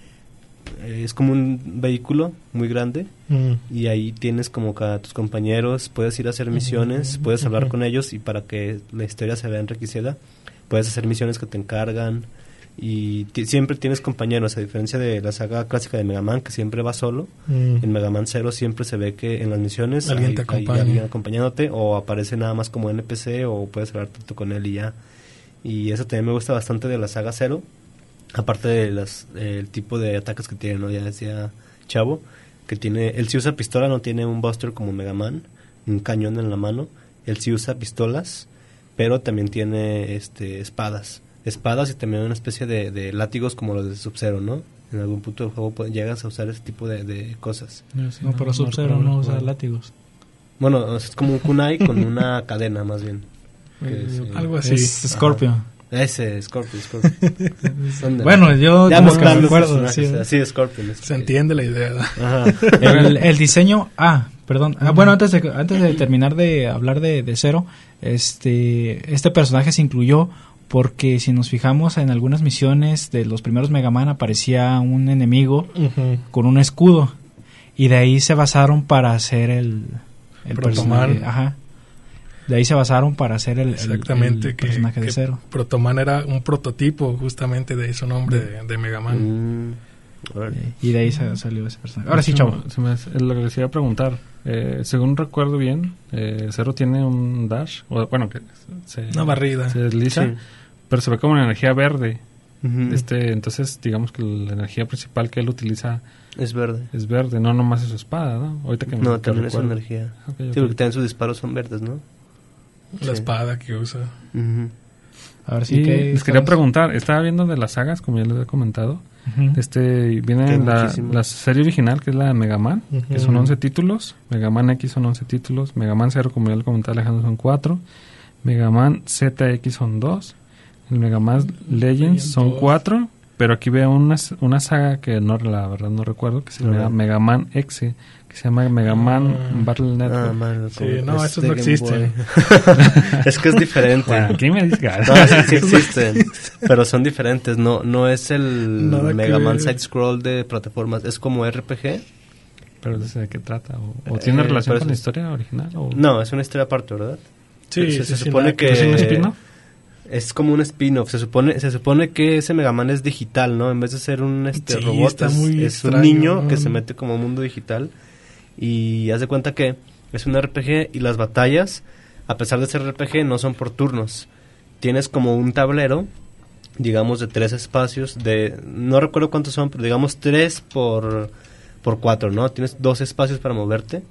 es como un vehículo muy grande mm. y ahí tienes como que a tus compañeros, puedes ir a hacer misiones, mm-hmm. puedes hablar mm-hmm. con ellos y para que la historia se vea enriquecida, puedes hacer misiones que te encargan y t- siempre tienes compañeros, a diferencia de la saga clásica de Mega Man que siempre va solo. mm. En Mega Man Zero siempre se ve que en las misiones alguien hay, te acompaña. hay alguien acompañándote o aparece nada más como N P C o puedes hablar tanto con él y ya. Y eso también me gusta bastante de la saga Zero, aparte de las eh, el tipo de ataques que tiene, ¿no? Ya decía Chavo que tiene, él sí usa pistola, no tiene un Buster como Mega Man, un cañón en la mano, él sí usa pistolas, pero también tiene este espadas espadas y también una especie de, de látigos como los de Sub-Zero, ¿no? En algún punto del juego pueden, llegas a usar ese tipo de, de cosas. No, sí, no, no pero Sub-Zero no usa látigos. Bueno, es como un kunai con una cadena más bien. Que es, eh, algo así. Es Scorpio. Ajá. Ese, Scorpio, Scorpio. Bueno, yo ya como que me acuerdo. Sí, así es Scorpio. Se entiende la idea. Ajá. el, el diseño, ah, Perdón. Ah, bueno, antes de antes de terminar de hablar de, de Zero, este este personaje se incluyó porque si nos fijamos en algunas misiones de los primeros Mega Man aparecía un enemigo uh-huh. con un escudo y de ahí se basaron para hacer el el Protoman. personaje, ajá. De ahí se basaron para hacer el, Exactamente, el, el que, personaje que de Zero. Protoman era un prototipo, justamente de ahí su nombre, de, de Mega Man. Mm. Y de ahí se, salió ese personaje. Ahora sí, chavo. Se me hace, lo que les iba a preguntar, eh, según recuerdo bien, eh, Zero tiene un dash, o, bueno, que se, una barrida. Se desliza, sí. Pero se ve como una energía verde. Uh-huh. este Entonces, digamos que la energía principal que él utiliza es verde. Es verde, no nomás es su espada, ¿no? Ahorita que no, me también es su energía. Okay, sí, okay. Porque también sus disparos son verdes, ¿no? La sí. espada que usa. Uh-huh. A ver si que les quería preguntar, estaba viendo de las sagas, como ya les he comentado. Uh-huh. Este viene la, la serie original, que es la de Mega Man, uh-huh. que son once títulos. Mega Man X son once títulos. Mega Man Zero, como ya le comentaba Alejandro, son cuatro. Mega Man Z X son dos. El Mega Man Legends son cuatro. Pero aquí veo una, una saga que no, la verdad no recuerdo, que se llama uh-huh. Mega Man X, que se llama Mega Man uh, Battle Network. Ah, man, sí, no, esos no existen. Es que es diferente. Bueno, ¿quién me dice? No, sí, sí existen, pero son diferentes. No no es el Nada Mega Man Side Scroll de plataformas, es como R P G. ¿Pero de qué trata? ¿O, o tiene eh, relación con la historia original? ¿O? No, es una historia aparte, ¿verdad? Sí, se, sí, se supone sí, que... ¿Es un spin-off? Es como un spin-off. Se supone se supone que ese Mega Man es digital, ¿no? En vez de ser un este sí, robot, es, es extraño, un niño ¿no? que se mete como un mundo digital. Y haz de cuenta que es un R P G y las batallas, a pesar de ser R P G, no son por turnos. Tienes como un tablero, digamos, de tres espacios. de No recuerdo cuántos son, pero digamos tres por, por cuatro, ¿no? Tienes dos espacios para moverte.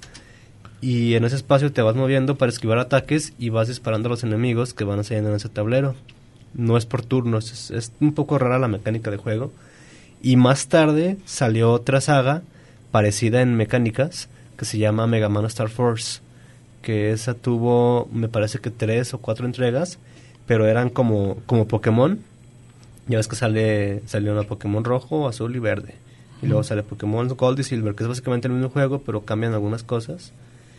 Y en ese espacio te vas moviendo para esquivar ataques y vas disparando a los enemigos que van saliendo en ese tablero. No es por turnos, es, es un poco rara la mecánica de juego. Y más tarde salió otra saga parecida en mecánicas que se llama Mega Man Star Force, que esa tuvo, me parece que tres o cuatro entregas, pero eran como, como Pokémon. Ya ves que sale salió una Pokémon rojo, azul y verde. Y luego sale Pokémon Gold y Silver, que es básicamente el mismo juego, pero cambian algunas cosas.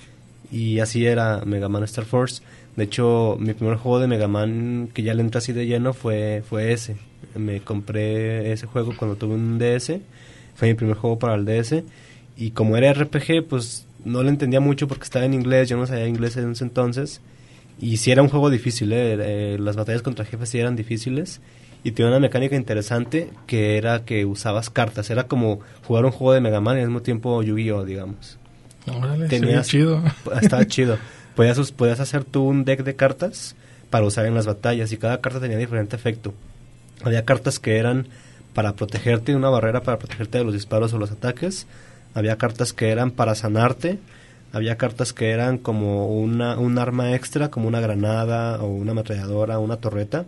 Y así era Mega Man Star Force. De hecho, mi primer juego de Mega Man que ya le entré así de lleno fue fue ese. Me compré ese juego cuando tuve un D S. Fue mi primer juego para el D S. Y como era R P G, pues no le entendía mucho porque estaba en inglés. Yo no sabía inglés en ese entonces. Y sí era un juego difícil, ¿eh? Eh, las batallas contra jefes sí eran difíciles. Y tenía una mecánica interesante que era que usabas cartas. Era como jugar un juego de Mega Man y al mismo tiempo Yu-Gi-Oh, digamos. Órale, tenías, chido. Estaba chido. Podías, podías hacer tú un deck de cartas para usar en las batallas y cada carta tenía diferente efecto. Había cartas que eran para protegerte, una barrera para protegerte de los disparos o los ataques. Había cartas que eran para sanarte. Había cartas que eran como una un arma extra, como una granada o una ametralladora, una torreta.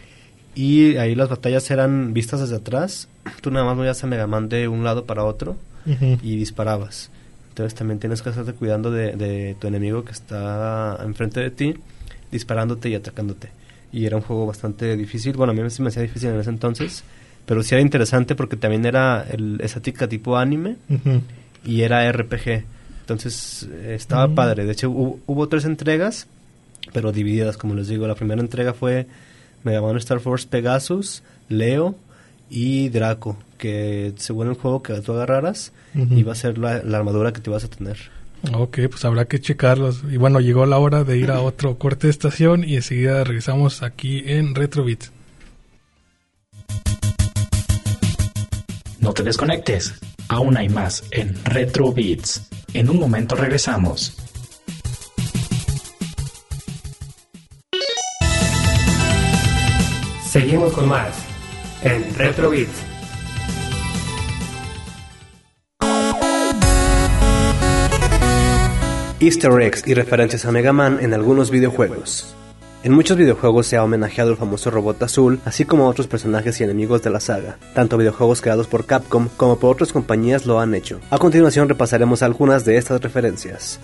Y ahí las batallas eran vistas desde atrás. Tú nada más movías a Mega Man de un lado para otro uh-huh. y disparabas. Entonces también tienes que estarte cuidando de, de tu enemigo que está enfrente de ti, disparándote y atacándote. Y era un juego bastante difícil. Bueno, a mí sí me hacía difícil en ese entonces, pero sí era interesante porque también era el, estática tipo anime uh-huh. y era R P G. Entonces eh, estaba uh-huh. padre. De hecho hubo, hubo tres entregas, pero divididas, como les digo. La primera entrega fue Mega Man Star Force Pegasus, Leo y Draco, que según el juego que tú agarraras uh-huh. iba a ser la, la armadura que te ibas a tener. Ok, pues habrá que checarlos. Y bueno, llegó la hora de ir a otro corte de estación y enseguida regresamos aquí en Retro Beats. No te desconectes, aún hay más en Retro Beats. En un momento regresamos. Seguimos con más en Retro Beats. Easter eggs y referencias a Mega Man en algunos videojuegos. En muchos videojuegos se ha homenajeado al famoso robot azul, así como a otros personajes y enemigos de la saga. Tanto videojuegos creados por Capcom como por otras compañías lo han hecho. A continuación repasaremos algunas de estas referencias.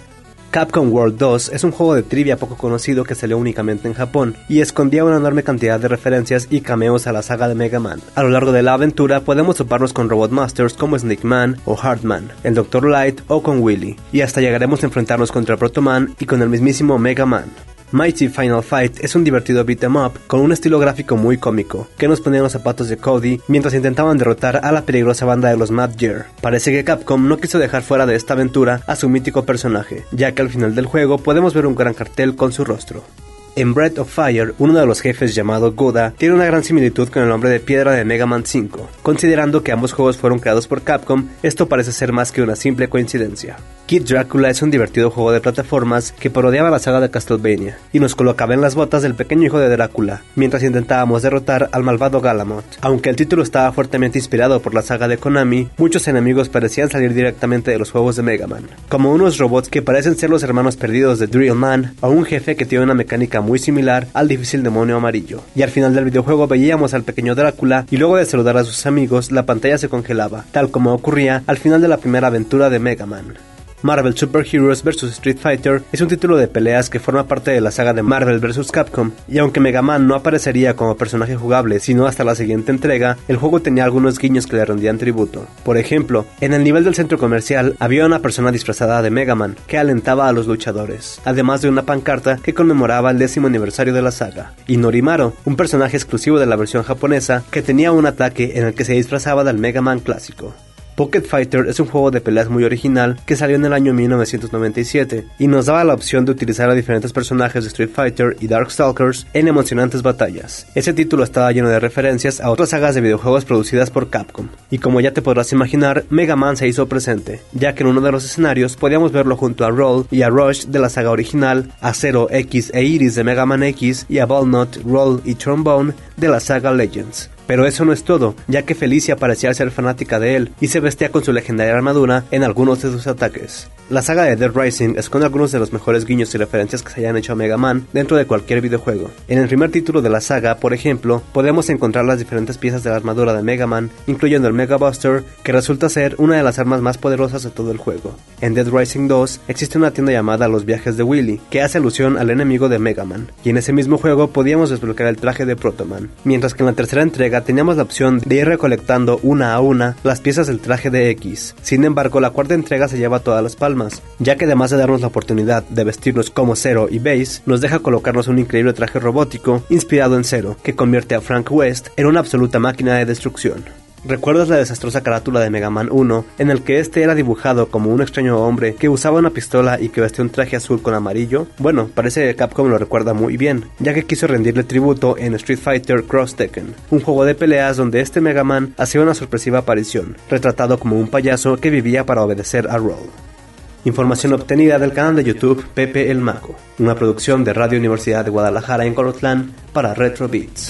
Capcom World dos es un juego de trivia poco conocido que salió únicamente en Japón y escondía una enorme cantidad de referencias y cameos a la saga de Mega Man. A lo largo de la aventura podemos toparnos con Robot Masters como Snake Man o Heartman, el doctor Light o con Willy, y hasta llegaremos a enfrentarnos contra Proto Man y con el mismísimo Mega Man. Mighty Final Fight es un divertido beat 'em up con un estilo gráfico muy cómico, que nos ponía en los zapatos de Cody mientras intentaban derrotar a la peligrosa banda de los Mad Gear. Parece que Capcom no quiso dejar fuera de esta aventura a su mítico personaje, ya que al final del juego podemos ver un gran cartel con su rostro. En Breath of Fire, uno de los jefes llamado Goda tiene una gran similitud con el hombre de piedra de Mega Man cinco. Considerando que ambos juegos fueron creados por Capcom, esto parece ser más que una simple coincidencia. Kid Drácula es un divertido juego de plataformas que parodiaba la saga de Castlevania y nos colocaba en las botas del pequeño hijo de Drácula, mientras intentábamos derrotar al malvado Galamot. Aunque el título estaba fuertemente inspirado por la saga de Konami, muchos enemigos parecían salir directamente de los juegos de Mega Man, como unos robots que parecen ser los hermanos perdidos de Drill Man o un jefe que tiene una mecánica muy similar al difícil demonio amarillo. Y al final del videojuego veíamos al pequeño Drácula y luego de saludar a sus amigos la pantalla se congelaba, tal como ocurría al final de la primera aventura de Mega Man. Marvel Super Heroes versus. Street Fighter es un título de peleas que forma parte de la saga de Marvel versus. Capcom, y aunque Mega Man no aparecería como personaje jugable sino hasta la siguiente entrega, el juego tenía algunos guiños que le rendían tributo. Por ejemplo, en el nivel del centro comercial había una persona disfrazada de Mega Man que alentaba a los luchadores, además de una pancarta que conmemoraba el décimo aniversario de la saga, y Norimaro, un personaje exclusivo de la versión japonesa que tenía un ataque en el que se disfrazaba del Mega Man clásico. Pocket Fighter es un juego de peleas muy original que salió en el año mil novecientos noventa y siete y nos daba la opción de utilizar a diferentes personajes de Street Fighter y Darkstalkers en emocionantes batallas. Ese título estaba lleno de referencias a otras sagas de videojuegos producidas por Capcom, y como ya te podrás imaginar, Mega Man se hizo presente, ya que en uno de los escenarios podíamos verlo junto a Roll y a Rush de la saga original, a Zero X e Iris de Mega Man X y a Ballnut, Roll y Trombone de la saga Legends. Pero eso no es todo, ya que Felicia parecía ser fanática de él y se vestía con su legendaria armadura en algunos de sus ataques. La saga de Dead Rising esconde algunos de los mejores guiños y referencias que se hayan hecho a Mega Man dentro de cualquier videojuego. En el primer título de la saga, por ejemplo, podemos encontrar las diferentes piezas de la armadura de Mega Man, incluyendo el Mega Buster, que resulta ser una de las armas más poderosas de todo el juego. En Dead Rising dos existe una tienda llamada Los Viajes de Willy, que hace alusión al enemigo de Mega Man, y en ese mismo juego podíamos desbloquear el traje de Proto Man, mientras que en la tercera entrega teníamos la opción de ir recolectando una a una las piezas del traje de X. Sin embargo, la cuarta entrega se lleva todas las palmas, ya que además de darnos la oportunidad de vestirnos como Zero y Base, nos deja colocarnos un increíble traje robótico inspirado en Zero, que convierte a Frank West en una absoluta máquina de destrucción. ¿Recuerdas la desastrosa carátula de Mega Man uno, en el que este era dibujado como un extraño hombre que usaba una pistola y que vestía un traje azul con amarillo? Bueno, parece que Capcom lo recuerda muy bien, ya que quiso rendirle tributo en Street Fighter Cross Tekken, un juego de peleas donde este Mega Man hacía una sorpresiva aparición, retratado como un payaso que vivía para obedecer a Roll. Información obtenida del canal de YouTube Pepe el Mago, una producción de Radio Universidad de Guadalajara en Colotlán para Retro Beats.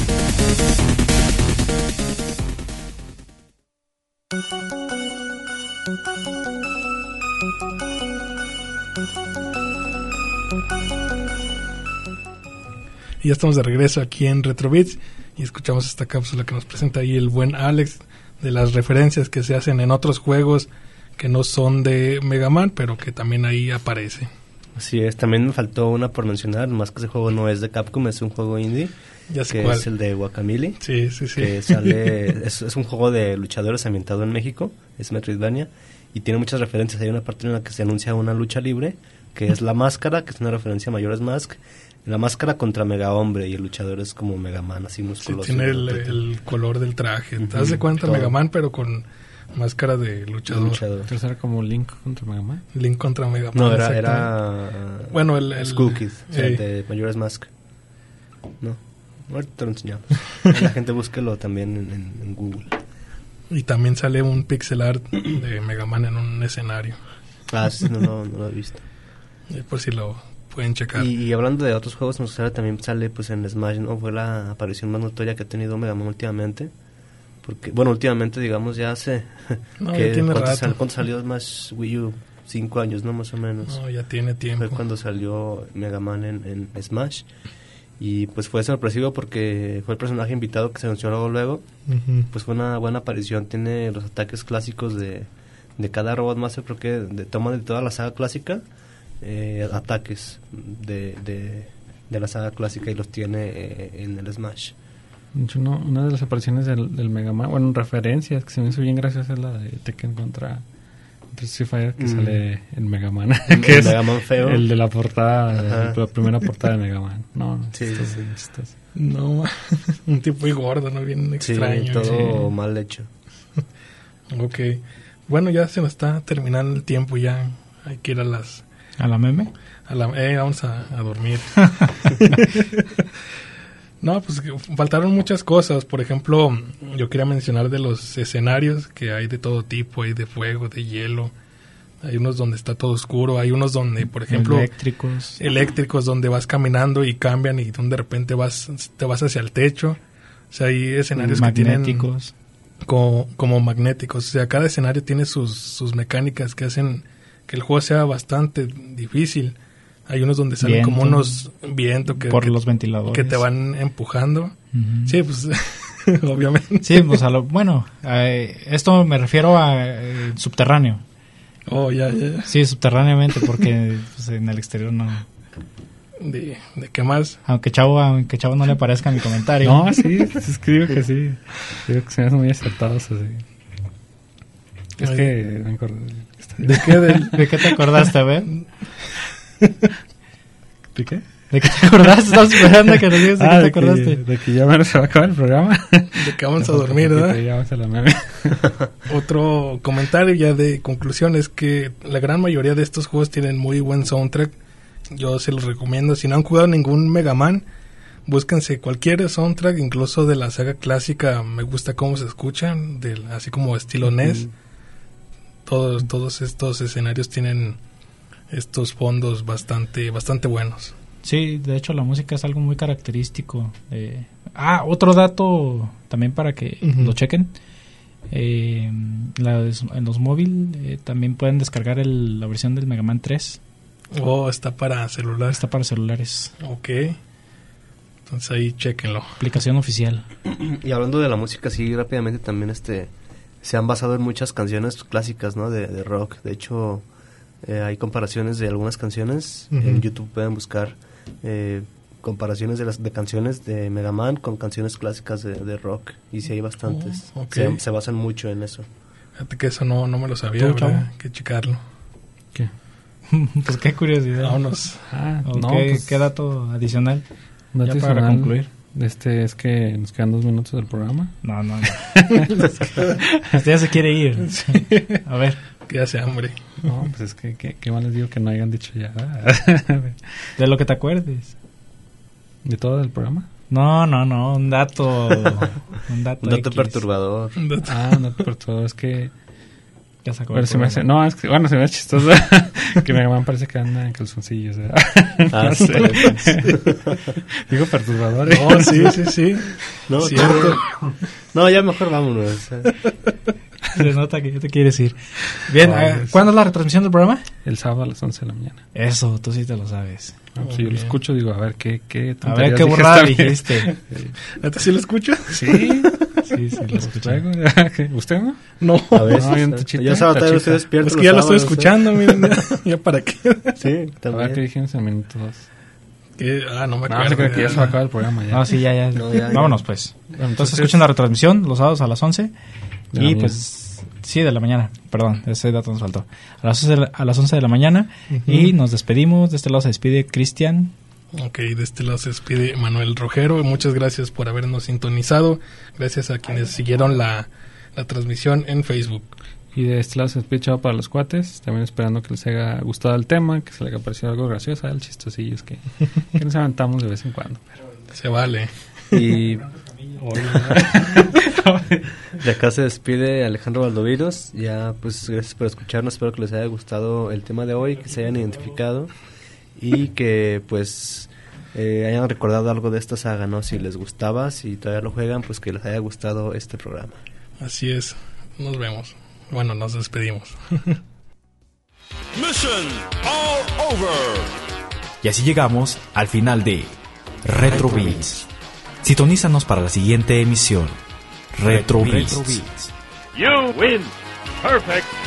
Y ya estamos de regreso aquí en Retro Beats y escuchamos esta cápsula que nos presenta ahí el buen Alex de las referencias que se hacen en otros juegos que no son de Mega Man, pero que también ahí aparece. Así es, también me faltó una por mencionar, más que ese juego no es de Capcom, es un juego indie, ya sé que cuál. Es el de Guacamelee, sí, sí, sí. que sale, es, es un juego de luchadores ambientado en México, es Metroidvania, y tiene muchas referencias. Hay una parte en la que se anuncia una lucha libre, que es la máscara, que es una referencia a Majora's Mask, la máscara contra Mega Hombre, y el luchador es como Mega Man, así musculoso. Sí, tiene el, el color del traje, uh-huh, te das de cuenta todo. Mega Man, pero con máscara de luchador. luchador. Entonces era como Link contra Mega Man. Link contra Mega Man. No, era, era bueno, el, el Skull Kid, o sea, eh. de Majora's Mask. No, ahorita te lo enseñamos. La gente búsquelo también en, en, en Google. Y también sale un pixel art de Mega Man en un escenario. Ah, sí, no, no, no lo he visto. Y por si lo pueden checar. Y, y hablando de otros juegos, nos gustaría también sale pues en Smash, ¿no? Fue la aparición más notoria que ha tenido Mega Man últimamente. Porque, bueno, últimamente, digamos, ya hace... No, que ya tiene ¿cuánto, rato. Sal, ¿Cuánto salió Smash Wii U? Cinco años, ¿no? Más o menos. No, ya tiene tiempo. Fue cuando salió Mega Man en, en Smash. Y pues fue sorpresivo porque fue el personaje invitado que se anunció luego luego. Uh-huh. Pues fue una buena aparición. Tiene los ataques clásicos de, de cada Robot Master, creo que de, toma de toda la saga clásica. eh, ataques de, de, de la saga clásica y los tiene eh, en el Smash. Uno, una de las apariciones del, del Mega Man, bueno, referencias que se me hizo bien graciosa es la de Tekken contra, contra Street Fighter, que mm. sale el Mega Man, el, que el es Mega Man feo. El de la portada, la primera portada de Mega Man. No, no, sí, chistoso, sí. chistoso. No, un tipo muy gordo, ¿no? Bien extraño. Sí, todo sí. mal hecho. Ok. Bueno, ya se nos está terminando el tiempo, ya hay que ir a las... ¿A la meme? A la, eh, vamos a, a dormir. No, pues faltaron muchas cosas. Por ejemplo, yo quería mencionar de los escenarios, que hay de todo tipo, hay de fuego, de hielo. Hay unos donde está todo oscuro, hay unos donde, por ejemplo... Eléctricos. Eléctricos, donde vas caminando y cambian y de repente vas te vas hacia el techo. O sea, hay escenarios que tienen... Magnéticos. Como, como magnéticos. O sea, cada escenario tiene sus, sus mecánicas que hacen que el juego sea bastante difícil. Hay unos donde salen Viento. como unos viento que, Por que, los ventiladores. que te van empujando. Uh-huh. Sí, pues obviamente. Sí, pues a lo, bueno, eh, esto me refiero a eh, subterráneo. Oh, ya, ya. Sí, subterráneamente, porque pues, en el exterior no. ¿De, de qué más? Aunque Chavo, aunque Chavo no le parezca mi comentario. No, sí, es que digo que sí. Digo que se me hacen muy acertados así. Es Ay. que me acordé. ¿De qué? ¿De, ¿De qué te acordaste, a ver? ¿De qué? ¿De qué te acordaste? Estamos esperando que nos digas de Ah, qué te de acordaste. Que, de que ya menos se va a acabar el programa. de que vamos a dormir, ¿verdad? Ya vamos a la meme. Otro comentario ya de conclusión es que la gran mayoría de estos juegos tienen muy buen soundtrack. Yo se los recomiendo. Si no han jugado ningún Mega Man, búsquense cualquier soundtrack, incluso de la saga clásica. Me gusta cómo se escuchan, de, así como estilo N E S. Todos, todos estos escenarios tienen estos fondos bastante, bastante buenos. Sí, de hecho la música es algo muy característico. Eh, ah, otro dato también para que uh-huh. lo chequen. Eh, la, en los móviles eh, también pueden descargar el, la versión del Mega Man tres. Oh, está para celular. Está para celulares. Ok. Entonces ahí chequenlo. Aplicación oficial. Y hablando de la música, sí, rápidamente también este se han basado en muchas canciones clásicas, ¿no? De, de rock. De hecho, eh, hay comparaciones de algunas canciones. Uh-huh. En YouTube pueden buscar eh, comparaciones de las de canciones de Mega Man con canciones clásicas de, de rock. Y sí hay bastantes. Oh, okay. se, se basan mucho en eso. Fíjate que eso no, no me lo sabía, ¿verdad? Hay que checarlo. ¿Qué? Pues qué curiosidad. Vámonos. Ah, no, ¿qué, pues, ¿qué dato adicional? Dato ya para adicional, concluir. Este es que nos quedan dos minutos del programa. No, no, no. Usted ya se quiere ir. Sí. A ver. Que hace hambre. No, pues es que qué que mal les digo que no hayan dicho ya. De lo que te acuerdes. ¿De todo el programa? No, no, no. Un dato. Un dato, un dato X. perturbador. Un dato. Ah, un dato perturbador. Es que... Ya sacó Pero se me hace, no, es que, bueno, se me hace chistoso que Mega Man parece que anda en calzoncillos. ¿eh? Ah, no sí, sé. Digo perturbador. ¿eh? No, sí, sí, sí. No, cierto. No, ya mejor vámonos. Se nota que ya te quieres ir. Bien, oh, eh, ¿cuándo es la retransmisión del programa? El sábado a las once de la mañana. Eso, tú sí te lo sabes. No, pues si yo lo escucho, digo, a ver qué, qué A ver qué burrada dijiste. ¿Neta sí lo escucho? Sí. Sí, sí, lo escuché. ¿Usted no? No. A veces. No, No, ya sábado todavía estoy despierto. Es que ya lo estoy escuchando, miren. Ya, ya para qué. Sí, también. A ver qué dijimos en minutos. ¿Qué? Ah, no me No, acuerdo. se cree que ya se va a acabar el programa. Ya. No, sí, ya, ya. No, ya, Vámonos, ya. pues. Bueno, entonces, entonces escuchen la retransmisión los sábados a las once. De Y la pues... Sí, de la mañana, perdón, ese dato nos faltó. A las once de la, a las once de la mañana. Uh-huh. Y nos despedimos. De este lado se despide Cristian. Ok, de este lado se despide Manuel Rojero. Muchas gracias por habernos sintonizado. Gracias a quienes siguieron la, la transmisión en Facebook. Y de este lado se despide Chavo para los cuates. También esperando que les haya gustado el tema, que se les haya parecido algo gracioso, el chistosillos que, que nos aventamos de vez en cuando. Pero... Se vale. Y de acá se despide Alejandro Valdovinos. Ya, pues gracias por escucharnos. Espero que les haya gustado el tema de hoy, que se hayan identificado y que pues eh, hayan recordado algo de esta saga, ¿no? Si les gustaba, si todavía lo juegan, pues que les haya gustado este programa. Así es. Nos vemos. Bueno, nos despedimos. Mission all over. Y así llegamos al final de Retro Beats. Sintonízanos para la siguiente emisión. Retro Beats. You win. Perfect.